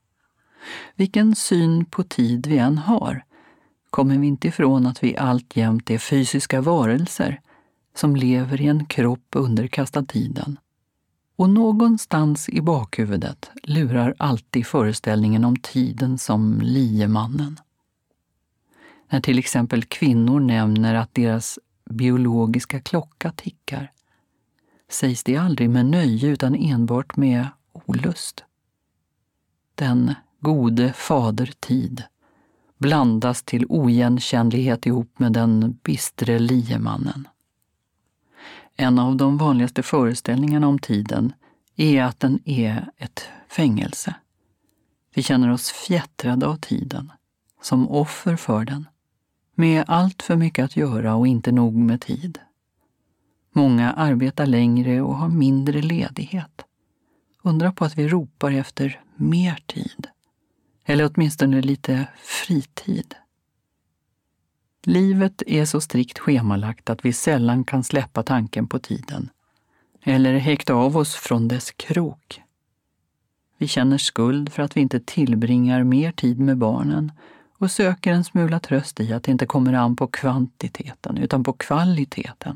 Vilken syn på tid vi än har kommer vi inte ifrån att vi alltjämt är fysiska varelser som lever i en kropp underkastad tiden. Och någonstans i bakhuvudet lurar alltid föreställningen om tiden som liemannen. När till exempel kvinnor nämner att deras biologiska klocka tickar sägs det aldrig med nöje utan enbart med olust. Den gode fader tid blandas till oigenkännlighet ihop med den bistre liemannen. En av de vanligaste föreställningarna om tiden är att den är ett fängelse. Vi känner oss fjättrade av tiden, som offer för den, med allt för mycket att göra och inte nog med tid. Många arbetar längre och har mindre ledighet. Undra på att vi ropar efter mer tid. Eller åtminstone lite fritid. Livet är så strikt schemalagt att vi sällan kan släppa tanken på tiden. Eller häkta av oss från dess krok. Vi känner skuld för att vi inte tillbringar mer tid med barnen och söker en smula tröst i att det inte kommer an på kvantiteten utan på kvaliteten.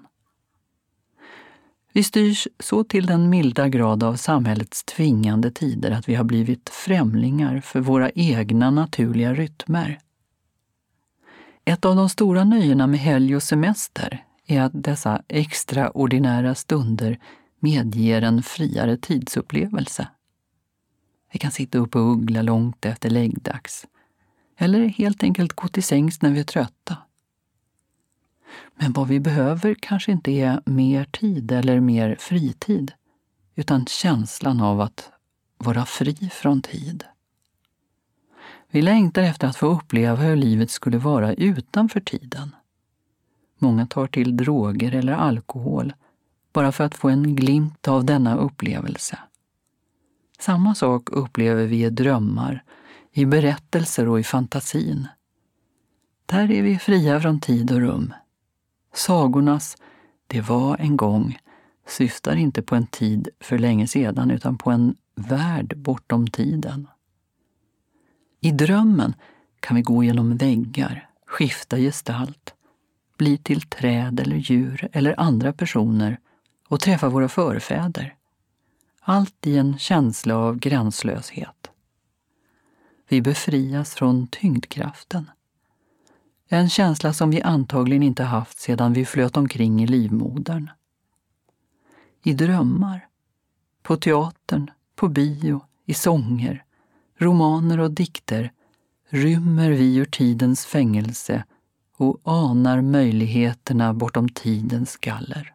Vi styrs så till den milda grad av samhällets tvingande tider att vi har blivit främlingar för våra egna naturliga rytmer. Ett av de stora nöjena med helg och semester är att dessa extraordinära stunder medger en friare tidsupplevelse. Vi kan sitta upp och uggla långt efter läggdags eller helt enkelt gå till sängs när vi är trötta. Men vad vi behöver kanske inte är mer tid eller mer fritid, utan känslan av att vara fri från tid. Vi längtar efter att få uppleva hur livet skulle vara utanför tiden. Många tar till droger eller alkohol bara för att få en glimt av denna upplevelse. Samma sak upplever vi i drömmar, i berättelser och i fantasin. Där är vi fria från tid och rum. Sagornas "det var en gång" syftar inte på en tid för länge sedan utan på en värld bortom tiden. I drömmen kan vi gå genom väggar, skifta gestalt, bli till träd eller djur eller andra personer och träffa våra förfäder. Allt i en känsla av gränslöshet. Vi befrias från tyngdkraften. En känsla som vi antagligen inte haft sedan vi flöt omkring i livmodern. I drömmar, på teatern, på bio, i sånger, romaner och dikter rymmer vi ur tidens fängelse och anar möjligheterna bortom tidens galler.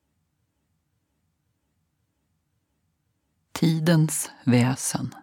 Tidens väsen.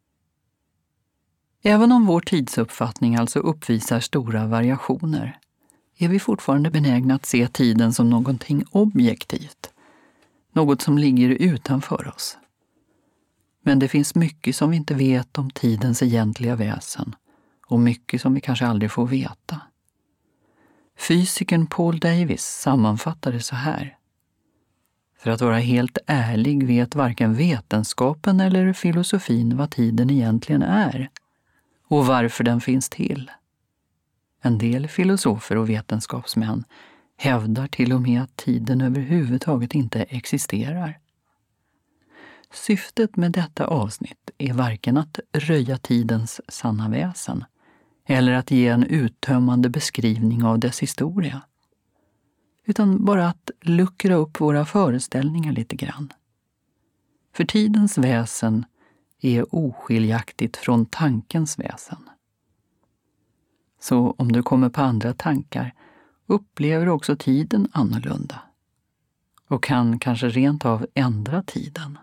Även om vår tidsuppfattning alltså uppvisar stora variationer är vi fortfarande benägna att se tiden som någonting objektivt, något som ligger utanför oss. Men det finns mycket som vi inte vet om tidens egentliga väsen och mycket som vi kanske aldrig får veta. Fysikern Paul Davies sammanfattar det så här. För att vara helt ärlig vet varken vetenskapen eller filosofin vad tiden egentligen är och varför den finns till. En del filosofer och vetenskapsmän hävdar till och med att tiden överhuvudtaget inte existerar. Syftet med detta avsnitt är varken att röja tidens sanna väsen eller att ge en uttömmande beskrivning av dess historia, utan bara att luckra upp våra föreställningar lite grann. För tidens väsen är oskiljaktigt från tankens väsen. Så om du kommer på andra tankar upplever du också tiden annorlunda och kan kanske rent av ändra tiden.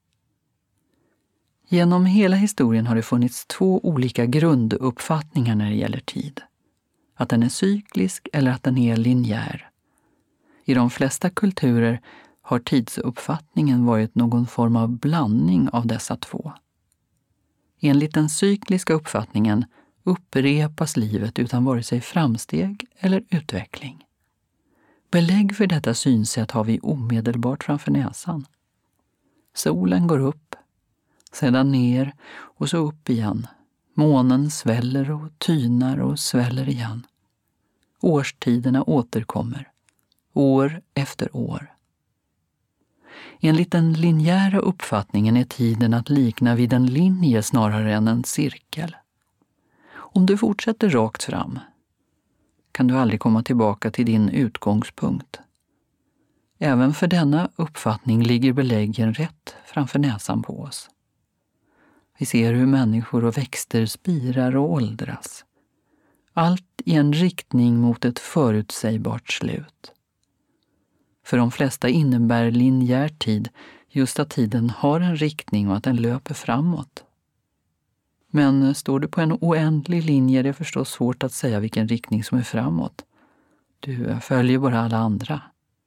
Genom hela historien har det funnits två olika grunduppfattningar när det gäller tid. Att den är cyklisk eller att den är linjär. I de flesta kulturer har tidsuppfattningen varit någon form av blandning av dessa två. Enligt den cykliska uppfattningen upprepas livet utan vare sig framsteg eller utveckling. Belägg för detta synsätt har vi omedelbart framför näsan. Solen går upp, sedan ner och så upp igen. Månen sväller och tynar och sväller igen. Årstiderna återkommer, år efter år. Enligt den linjära uppfattningen är tiden att likna vid en linje snarare än en cirkel. Om du fortsätter rakt fram kan du aldrig komma tillbaka till din utgångspunkt. Även för denna uppfattning ligger beläggen rätt framför näsan på oss. Vi ser hur människor och växter spirar och åldras. Allt i en riktning mot ett förutsägbart slut. För de flesta innebär linjär tid just att tiden har en riktning och att den löper framåt. Men står du på en oändlig linje är det förstås svårt att säga vilken riktning som är framåt. Du följer bara alla andra.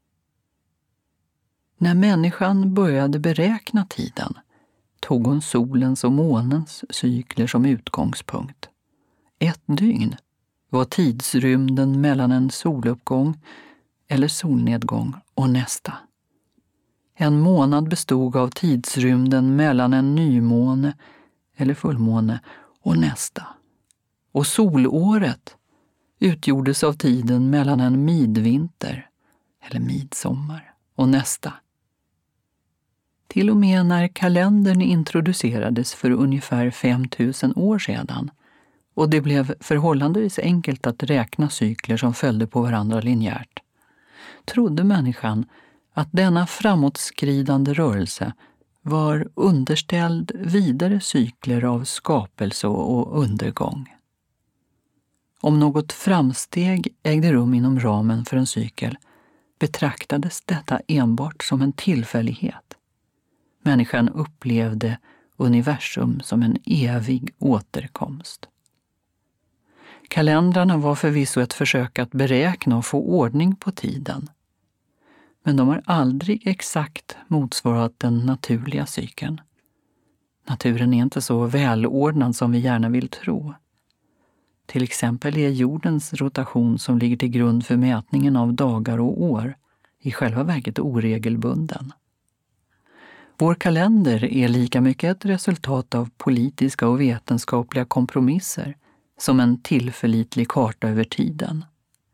När människan började beräkna tiden tog hon solens och månens cykler som utgångspunkt. Ett dygn var tidsrymden mellan en soluppgång eller solnedgång och nästa. En månad bestod av tidsrymden mellan en nymåne eller fullmåne och nästa. Och solåret utgjordes av tiden mellan en midvinter eller midsommar och nästa. Till och med när kalendern introducerades för ungefär 5000 år sedan och det blev förhållandevis enkelt att räkna cykler som följde på varandra linjärt, trodde människan att denna framåtskridande rörelse var underställd vidare cykler av skapelse och undergång. Om något framsteg ägde rum inom ramen för en cykel betraktades detta enbart som en tillfällighet. Människan upplevde universum som en evig återkomst. Kalendrarna var förvisso ett försök att beräkna och få ordning på tiden. Men de har aldrig exakt motsvarat den naturliga cykeln. Naturen är inte så välordnad som vi gärna vill tro. Till exempel är jordens rotation som ligger till grund för mätningen av dagar och år i själva verket oregelbunden. Vår kalender är lika mycket ett resultat av politiska och vetenskapliga kompromisser som en tillförlitlig karta över tiden.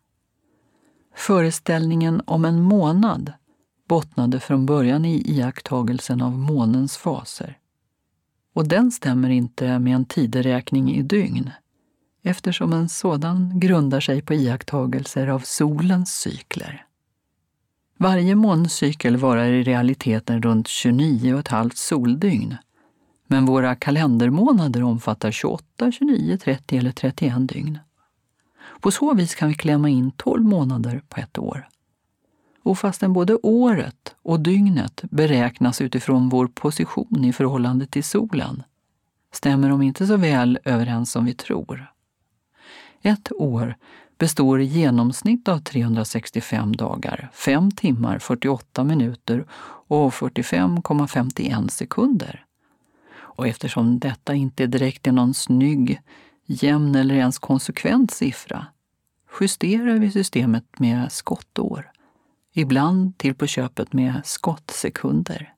Föreställningen om en månad bottnade från början i iakttagelsen av månens faser. Och den stämmer inte med en tideräkning i dygn, eftersom en sådan grundar sig på iakttagelser av solens cykler. Varje måncykel varar i realiteten runt 29,5 soldygn, men våra kalendermånader omfattar 28, 29, 30 eller 31 dygn. På så vis kan vi klämma in 12 månader på ett år. Och fastän både året och dygnet beräknas utifrån vår position i förhållande till solen, stämmer de inte så väl överens som vi tror. Ett år består i genomsnitt av 365 dagar, 5 timmar, 48 minuter och 45,51 sekunder. Och eftersom detta inte direkt är någon snygg, jämn eller ens konsekvent siffra, justerar vi systemet med skottår, ibland till på köpet med skottsekunder.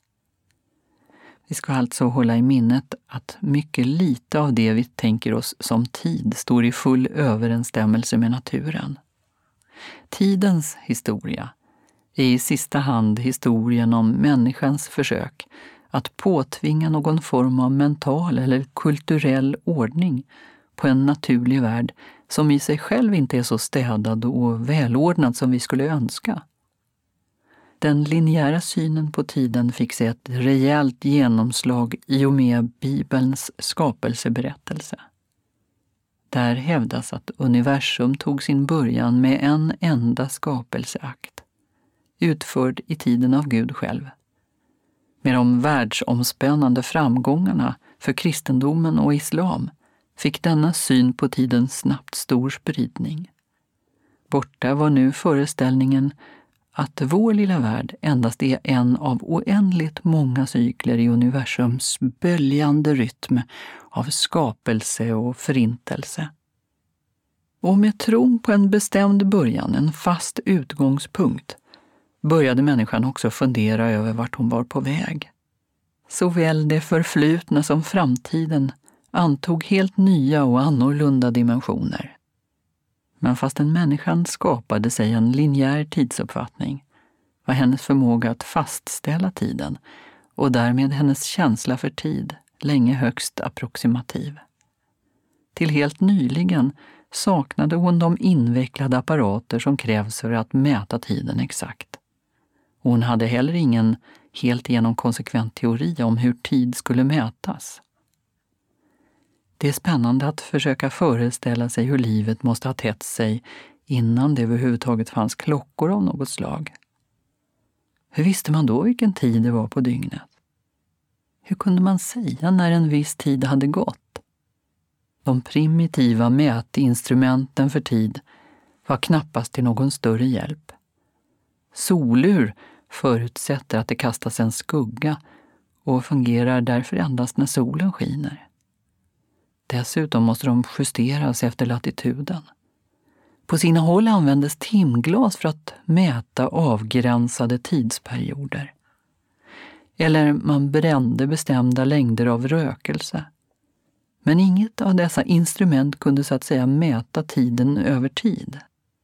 Vi ska alltså hålla i minnet att mycket lite av det vi tänker oss som tid står i full överensstämmelse med naturen. Tidens historia är i sista hand historien om människans försök att påtvinga någon form av mental eller kulturell ordning på en naturlig värld som i sig själv inte är så städad och välordnad som vi skulle önska. Den linjära synen på tiden fick sig ett rejält genomslag i och med Bibelns skapelseberättelse. Där hävdas att universum tog sin början med en enda skapelseakt, utförd i tiden av Gud själv. Med de världsomspännande framgångarna för kristendomen och islam fick denna syn på tiden snabbt stor spridning. Borta var nu föreställningen att vår lilla värld endast är en av oändligt många cykler i universums böljande rytm av skapelse och förintelse. Och med tron på en bestämd början, en fast utgångspunkt, började människan också fundera över vart hon var på väg. Såväl det förflutna som framtiden antog helt nya och annorlunda dimensioner. Men fastän människan skapade sig en linjär tidsuppfattning var hennes förmåga att fastställa tiden och därmed hennes känsla för tid länge högst approximativ. Till helt nyligen saknade hon de invecklade apparater som krävs för att mäta tiden exakt. Och hon hade heller ingen helt igenom konsekvent teori om hur tid skulle mätas. Det är spännande att försöka föreställa sig hur livet måste ha tätt sig innan det överhuvudtaget fanns klockor av något slag. Hur visste man då vilken tid det var på dygnet? Hur kunde man säga när en viss tid hade gått? De primitiva mätinstrumenten för tid var knappast till någon större hjälp. Solur förutsätter att det kastas en skugga och fungerar därför endast när solen skiner. Dessutom måste de justeras efter latituden. På sina håll användes timglas för att mäta avgränsade tidsperioder. Eller man brände bestämda längder av rökelse. Men inget av dessa instrument kunde så att säga mäta tiden över tid.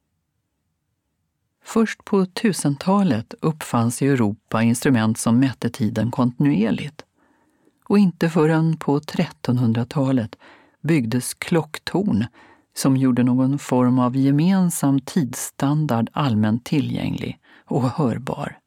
Först på 1000-talet uppfanns i Europa instrument som mätte tiden kontinuerligt. Och inte förrän på 1300-talet byggdes klocktorn som gjorde någon form av gemensam tidsstandard allmänt tillgänglig och hörbar.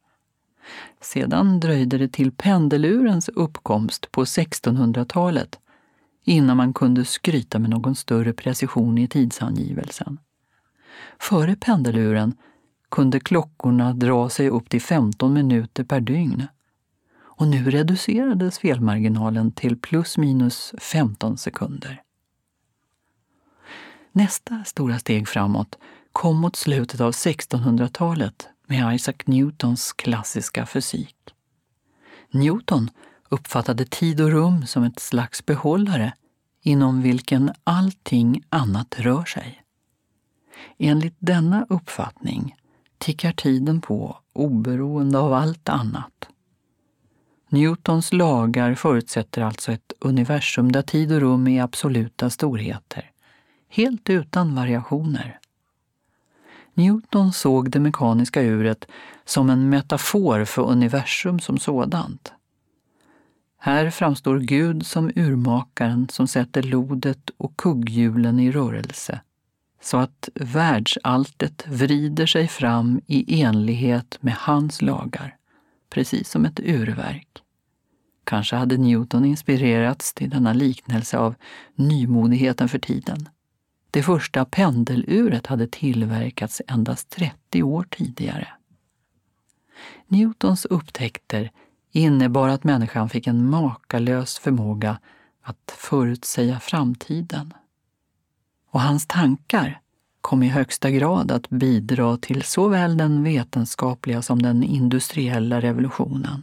Sedan dröjde det till pendelurens uppkomst på 1600-talet innan man kunde skryta med någon större precision i tidsangivelsen. Före pendeluren kunde klockorna dra sig upp till 15 minuter per dygn. Och nu reducerades felmarginalen till plus minus 15 sekunder. Nästa stora steg framåt kom mot slutet av 1600-talet med Isaac Newtons klassiska fysik. Newton uppfattade tid och rum som ett slags behållare inom vilken allting annat rör sig. Enligt denna uppfattning tickar tiden på oberoende av allt annat. Newtons lagar förutsätter alltså ett universum där tid och rum är absoluta storheter, helt utan variationer. Newton såg det mekaniska uret som en metafor för universum som sådant. Här framstår Gud som urmakaren som sätter lodet och kugghjulen i rörelse, så att världsalltet vrider sig fram i enlighet med hans lagar, precis som ett urverk. Kanske hade Newton inspirerats till denna liknelse av nymodigheten för tiden. Det första pendeluret hade tillverkats endast 30 år tidigare. Newtons upptäckter innebar att människan fick en makalös förmåga att förutsäga framtiden. Och hans tankar kom i högsta grad att bidra till såväl den vetenskapliga som den industriella revolutionen.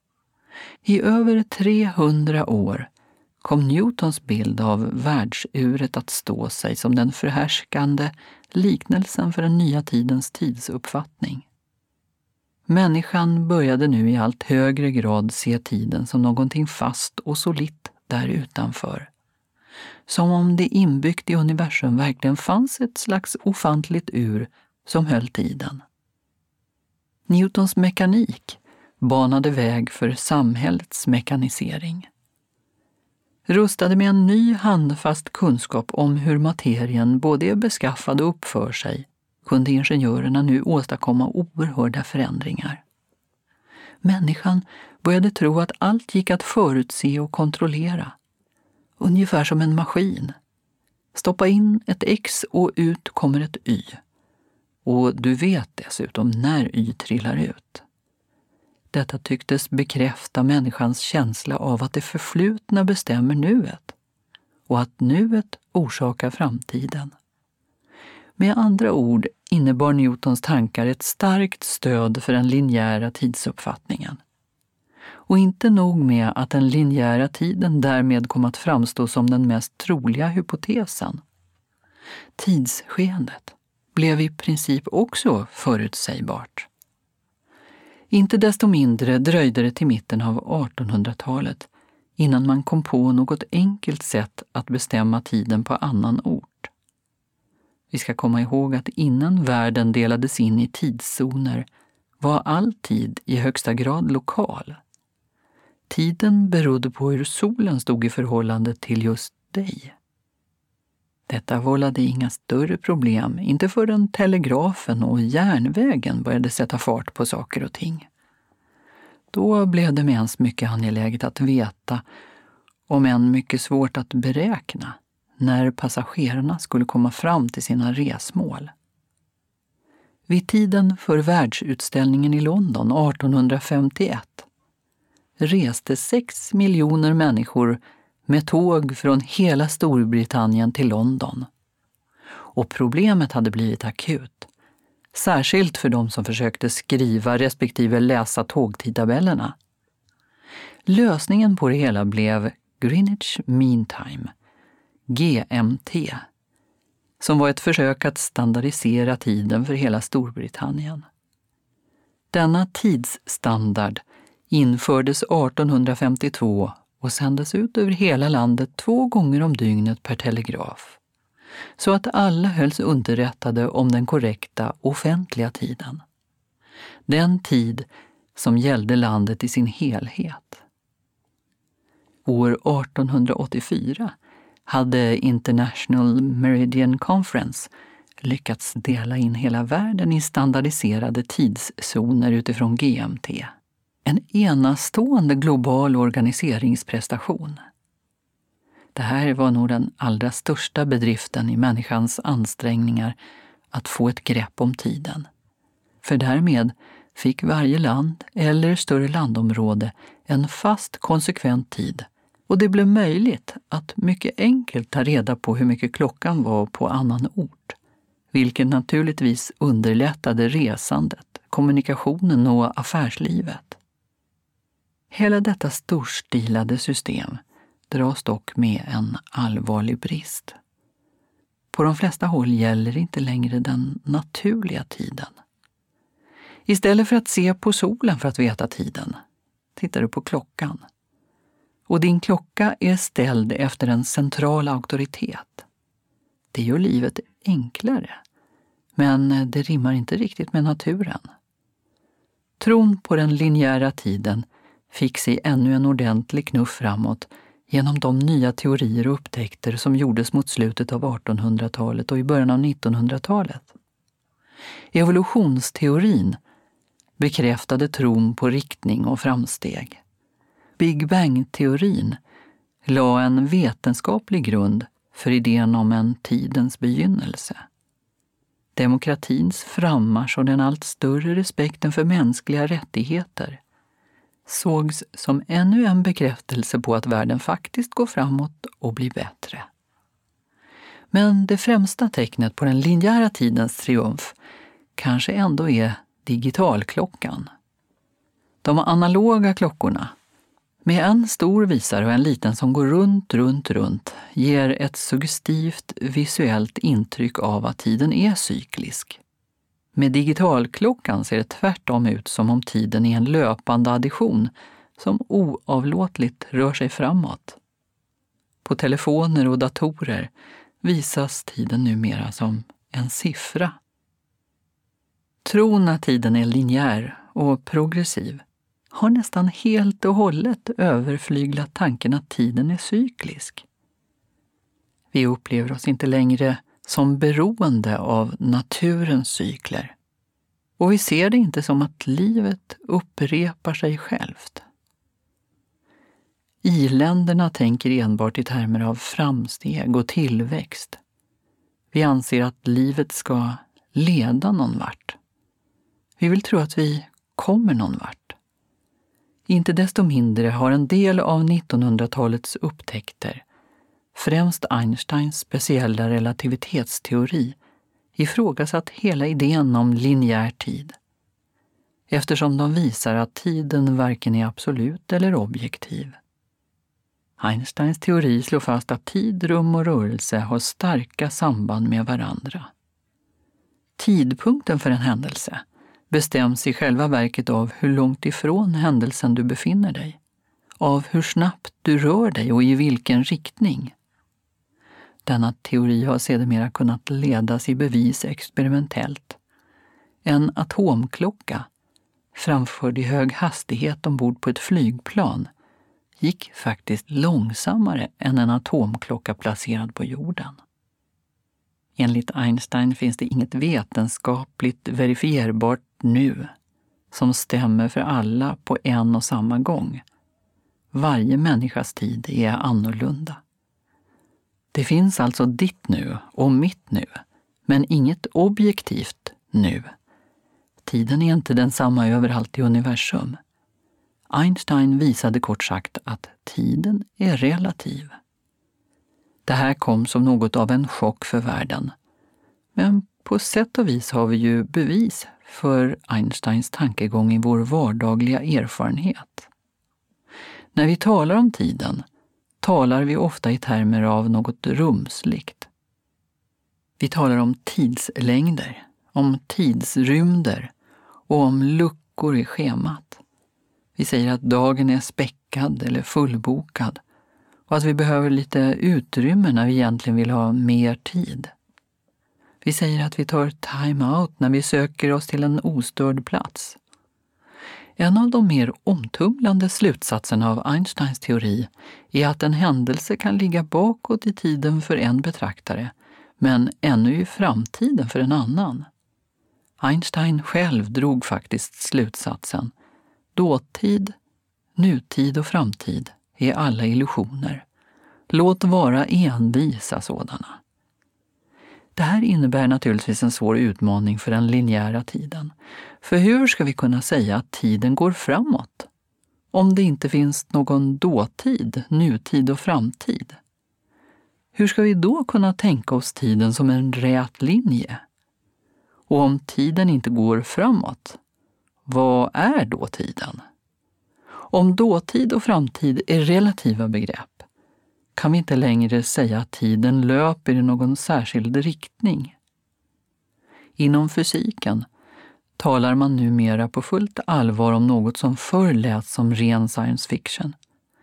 I över 300 år kom Newtons bild av världsuret att stå sig som den förhärskande liknelsen för den nya tidens tidsuppfattning. Människan började nu i allt högre grad se tiden som någonting fast och solitt där utanför. Som om det inbyggt i universum verkligen fanns ett slags ofantligt ur som höll tiden. Newtons mekanik banade väg för samhällets mekanisering. Rustade med en ny handfast kunskap om hur materien både är beskaffad och uppför sig, kunde ingenjörerna nu åstadkomma oerhörda förändringar. Människan började tro att allt gick att förutse och kontrollera. Ungefär som en maskin. Stoppa in ett X och ut kommer ett Y. Och du vet dessutom när Y trillar ut. Detta tycktes bekräfta människans känsla av att det förflutna bestämmer nuet och att nuet orsakar framtiden. Med andra ord innebar Newtons tankar ett starkt stöd för den linjära tidsuppfattningen. Och inte nog med att den linjära tiden därmed kom att framstå som den mest troliga hypotesen. Tidsskenet blev i princip också förutsägbart. Inte desto mindre dröjde det till mitten av 1800-talet innan man kom på något enkelt sätt att bestämma tiden på annan ort. Vi ska komma ihåg att innan världen delades in i tidszoner var all tid i högsta grad lokal. Tiden berodde på hur solen stod i förhållande till just dig. Detta vållade inga större problem, inte förrän telegrafen och järnvägen började sätta fart på saker och ting. Då blev det med ens mycket angeläget att veta, om än mycket svårt att beräkna, när passagerarna skulle komma fram till sina resmål. Vid tiden för världsutställningen i London 1851 reste 6 miljoner människor med tåg från hela Storbritannien till London. Och problemet hade blivit akut, särskilt för de som försökte skriva respektive läsa tågtidtabellerna. Lösningen på det hela blev Greenwich Mean Time, GMT, som var ett försök att standardisera tiden för hela Storbritannien. Denna tidsstandard infördes 1852 och sändes ut över hela landet 2 gånger om dygnet per telegraf, så att alla hölls underrättade om den korrekta offentliga tiden. Den tid som gällde landet i sin helhet. År 1884 hade International Meridian Conference lyckats dela in hela världen i standardiserade tidszoner utifrån GMT. En enastående global organiseringsprestation. Det här var nog den allra största bedriften i människans ansträngningar att få ett grepp om tiden. För därmed fick varje land eller större landområde en fast, konsekvent tid och det blev möjligt att mycket enkelt ta reda på hur mycket klockan var på annan ort, vilket naturligtvis underlättade resandet, kommunikationen och affärslivet. Hela detta storstilade system dras dock med en allvarlig brist. På de flesta håll gäller inte längre den naturliga tiden. Istället för att se på solen för att veta tiden, tittar du på klockan. Och din klocka är ställd efter en central auktoritet. Det gör livet enklare, men det rimmar inte riktigt med naturen. Tron på den linjära tiden fick sig ännu en ordentlig knuff framåt genom de nya teorier och upptäckter som gjordes mot slutet av 1800-talet och i början av 1900-talet. Evolutionsteorin bekräftade tron på riktning och framsteg. Big Bang-teorin la en vetenskaplig grund för idén om en tidens begynnelse. Demokratins frammarsch och den allt större respekten för mänskliga rättigheter sågs som ännu en bekräftelse på att världen faktiskt går framåt och blir bättre. Men det främsta tecknet på den linjära tidens triumf kanske ändå är digitalklockan. De analoga klockorna, med en stor visare och en liten som går runt, ger ett suggestivt visuellt intryck av att tiden är cyklisk. Med digitalklockan ser det tvärtom ut som om tiden är en löpande addition som oavlåtligt rör sig framåt. På telefoner och datorer visas tiden numera som en siffra. Tron att tiden är linjär och progressiv har nästan helt och hållet överflyglat tanken att tiden är cyklisk. Vi upplever oss inte längre som beroende av naturens cykler. Och vi ser det inte som att livet upprepar sig självt. I-länderna tänker enbart i termer av framsteg och tillväxt. Vi anser att livet ska leda någon vart. Vi vill tro att vi kommer någon vart. Inte desto mindre har en del av 1900-talets upptäckter, främst Einsteins speciella relativitetsteori, ifrågasatt hela idén om linjär tid, eftersom de visar att tiden varken är absolut eller objektiv. Einsteins teori slår fast att tid, rum och rörelse har starka samband med varandra. Tidpunkten för en händelse bestäms i själva verket av hur långt ifrån händelsen du befinner dig, av hur snabbt du rör dig och i vilken riktning. Denna teori har sedermera kunnat ledas i bevis experimentellt. En atomklocka, framförd i hög hastighet ombord på ett flygplan, gick faktiskt långsammare än en atomklocka placerad på jorden. Enligt Einstein finns det inget vetenskapligt verifierbart nu som stämmer för alla på en och samma gång. Varje människas tid är annorlunda. Det finns alltså ditt nu och mitt nu, men inget objektivt nu. Tiden är inte densamma överallt i universum. Einstein visade kort sagt att tiden är relativ. Det här kom som något av en chock för världen. Men på sätt och vis har vi ju bevis för Einsteins tankegång i vår vardagliga erfarenhet. När vi talar om tiden talar vi ofta i termer av något rumsligt. Vi talar om tidslängder, om tidsrymder och om luckor i schemat. Vi säger att dagen är späckad eller fullbokad och att vi behöver lite utrymme när vi egentligen vill ha mer tid. Vi säger att vi tar time-out när vi söker oss till en ostörd plats. En av de mer omtumlande slutsatserna av Einsteins teori är att en händelse kan ligga bakåt i tiden för en betraktare, men ännu i framtiden för en annan. Einstein själv drog faktiskt slutsatsen: dåtid, nutid och framtid är alla illusioner. Låt vara envisa sådana. Det här innebär naturligtvis en svår utmaning för den linjära tiden. För hur ska vi kunna säga att tiden går framåt om det inte finns någon dåtid, nutid och framtid? Hur ska vi då kunna tänka oss tiden som en rät linje? Och om tiden inte går framåt, vad är då tiden? Om dåtid och framtid är relativa begrepp kan vi inte längre säga att tiden löper i någon särskild riktning. Inom fysiken talar man numera på fullt allvar om något som förr lät som ren science fiction.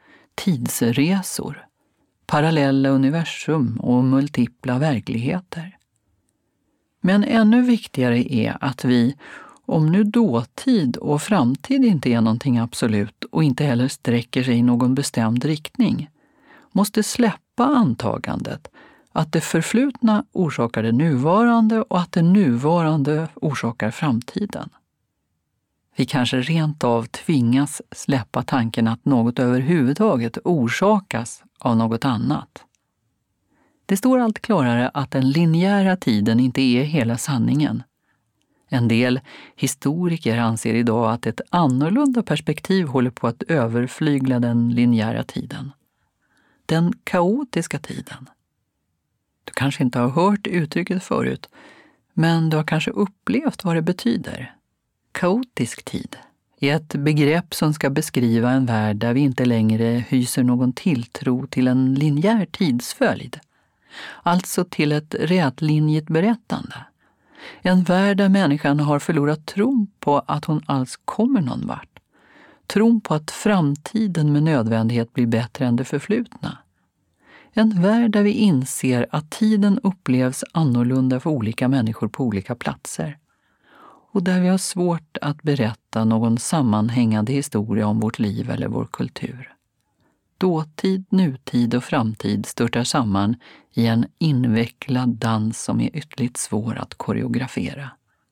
Tidsresor, parallella universum och multipla verkligheter. Men ännu viktigare är att vi, om nu dåtid och framtid inte är någonting absolut och inte heller sträcker sig i någon bestämd riktning, måste släppa antagandet att det förflutna orsakar det nuvarande och att det nuvarande orsakar framtiden. Vi kanske rent av tvingas släppa tanken att något överhuvudtaget orsakas av något annat. Det står allt klarare att den linjära tiden inte är hela sanningen. En del historiker anser idag att ett annorlunda perspektiv håller på att överflygla den linjära tiden. Den kaotiska tiden. Du kanske inte har hört uttrycket förut, men du har kanske upplevt vad det betyder. Kaotisk tid är ett begrepp som ska beskriva en värld där vi inte längre hyser någon tilltro till en linjär tidsföljd. Alltså till ett rätlinjigt berättande. En värld där människan har förlorat tron på att hon alls kommer någon vart. Tron på att framtiden med nödvändighet blir bättre än det förflutna. En värld där vi inser att tiden upplevs annorlunda för olika människor på olika platser. Och där vi har svårt att berätta någon sammanhängande historia om vårt liv eller vår kultur. Dåtid, nutid och framtid störtar samman i en invecklad dans som är ytterligt svår att koreografera.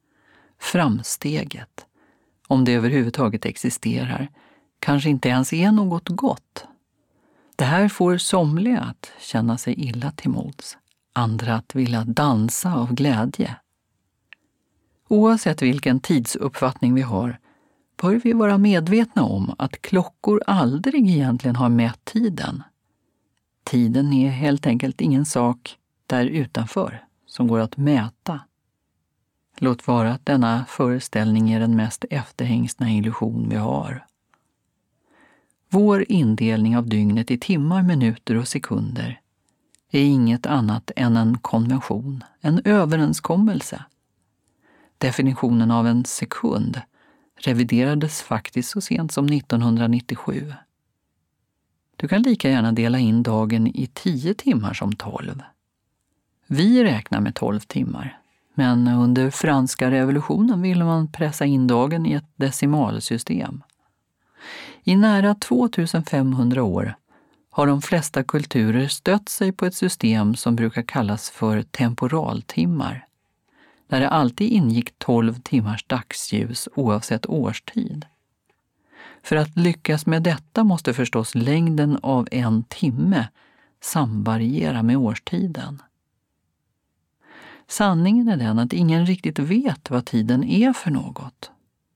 Framsteget, om det överhuvudtaget existerar, kanske inte ens är något gott. Det här får somliga att känna sig illa till mods, andra att vilja dansa av glädje. Oavsett vilken tidsuppfattning vi har, bör vi vara medvetna om att klockor aldrig egentligen har mätt tiden. Tiden är helt enkelt ingen sak där utanför som går att mäta. Låt vara att denna föreställning är den mest efterhängsna illusion vi har. Vår indelning av dygnet i timmar, minuter och sekunder är inget annat än en konvention, en överenskommelse. Definitionen av en sekund reviderades faktiskt så sent som 1997. Du kan lika gärna dela in dagen i 10 timmar som 12. Vi räknar med 12 timmar, men under franska revolutionen ville man pressa in dagen i ett decimalsystem. I nära 2500 år har de flesta kulturer stött sig på ett system som brukar kallas för temporaltimmar, där det alltid ingick 12 timmars dagsljus oavsett årstid. För att lyckas med detta måste förstås längden av en timme samvariera med årstiden. Sanningen är den att ingen riktigt vet vad tiden är för något.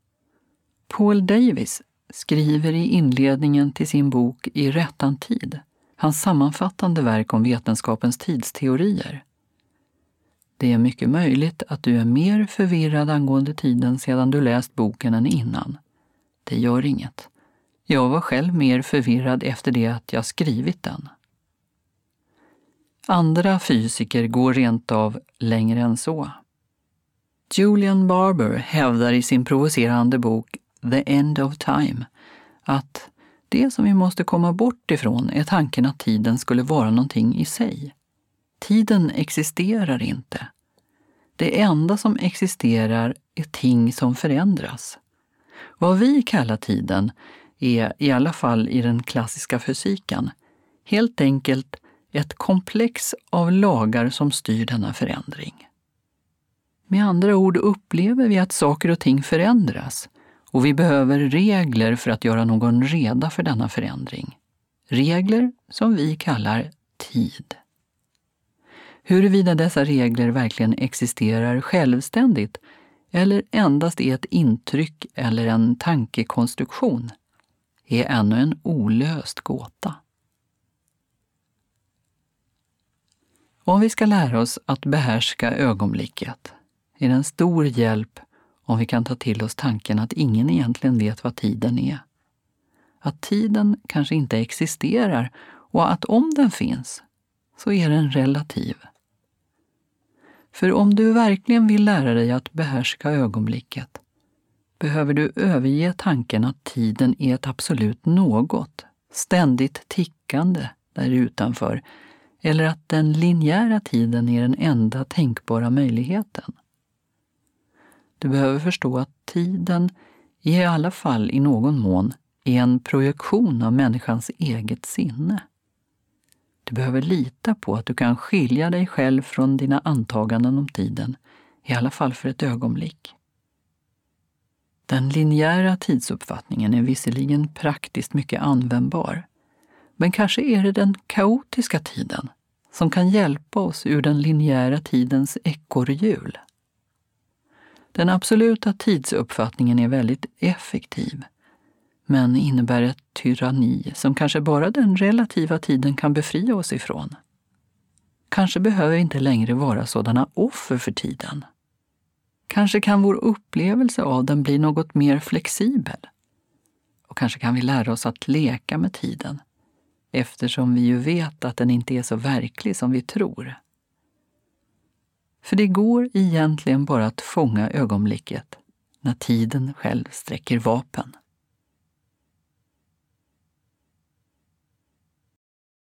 Paul Davies skriver i inledningen till sin bok I rättan tid, hans sammanfattande verk om vetenskapens tidsteorier. Det är mycket möjligt att du är mer förvirrad angående tiden sedan du läst boken än innan. Det gör inget. Jag var själv mer förvirrad efter det att jag skrivit den. Andra fysiker går rent av längre än så. Julian Barber hävdar i sin provocerande bok The End of Time att det som vi måste komma bort ifrån är tanken att tiden skulle vara någonting i sig. Tiden existerar inte. Det enda som existerar är ting som förändras. Vad vi kallar tiden är, i alla fall i den klassiska fysiken, helt enkelt ett komplex av lagar som styr denna förändring. Med andra ord upplever vi att saker och ting förändras och vi behöver regler för att göra någon reda för denna förändring. Regler som vi kallar tid. Huruvida dessa regler verkligen existerar självständigt eller endast är ett intryck eller en tankekonstruktion är ännu en olöst gåta. Om vi ska lära oss att behärska ögonblicket är det en stor hjälp om vi kan ta till oss tanken att ingen egentligen vet vad tiden är. Att tiden kanske inte existerar och att om den finns så är den relativ. För om du verkligen vill lära dig att behärska ögonblicket behöver du överge tanken att tiden är ett absolut något, ständigt tickande där utanför, eller att den linjära tiden är den enda tänkbara möjligheten. Du behöver förstå att tiden, i alla fall i någon mån, är en projektion av människans eget sinne. Du behöver lita på att du kan skilja dig själv från dina antaganden om tiden, i alla fall för ett ögonblick. Den linjära tidsuppfattningen är visserligen praktiskt mycket användbar, men kanske är det den kaotiska tiden som kan hjälpa oss ur den linjära tidens ekorrhjul. Den absoluta tidsuppfattningen är väldigt effektiv, men innebär ett tyranni som kanske bara den relativa tiden kan befria oss ifrån. Kanske behöver vi inte längre vara sådana offer för tiden. Kanske kan vår upplevelse av den bli något mer flexibel. Och kanske kan vi lära oss att leka med tiden, eftersom vi ju vet att den inte är så verklig som vi tror. För det går egentligen bara att fånga ögonblicket när tiden själv sträcker vapen.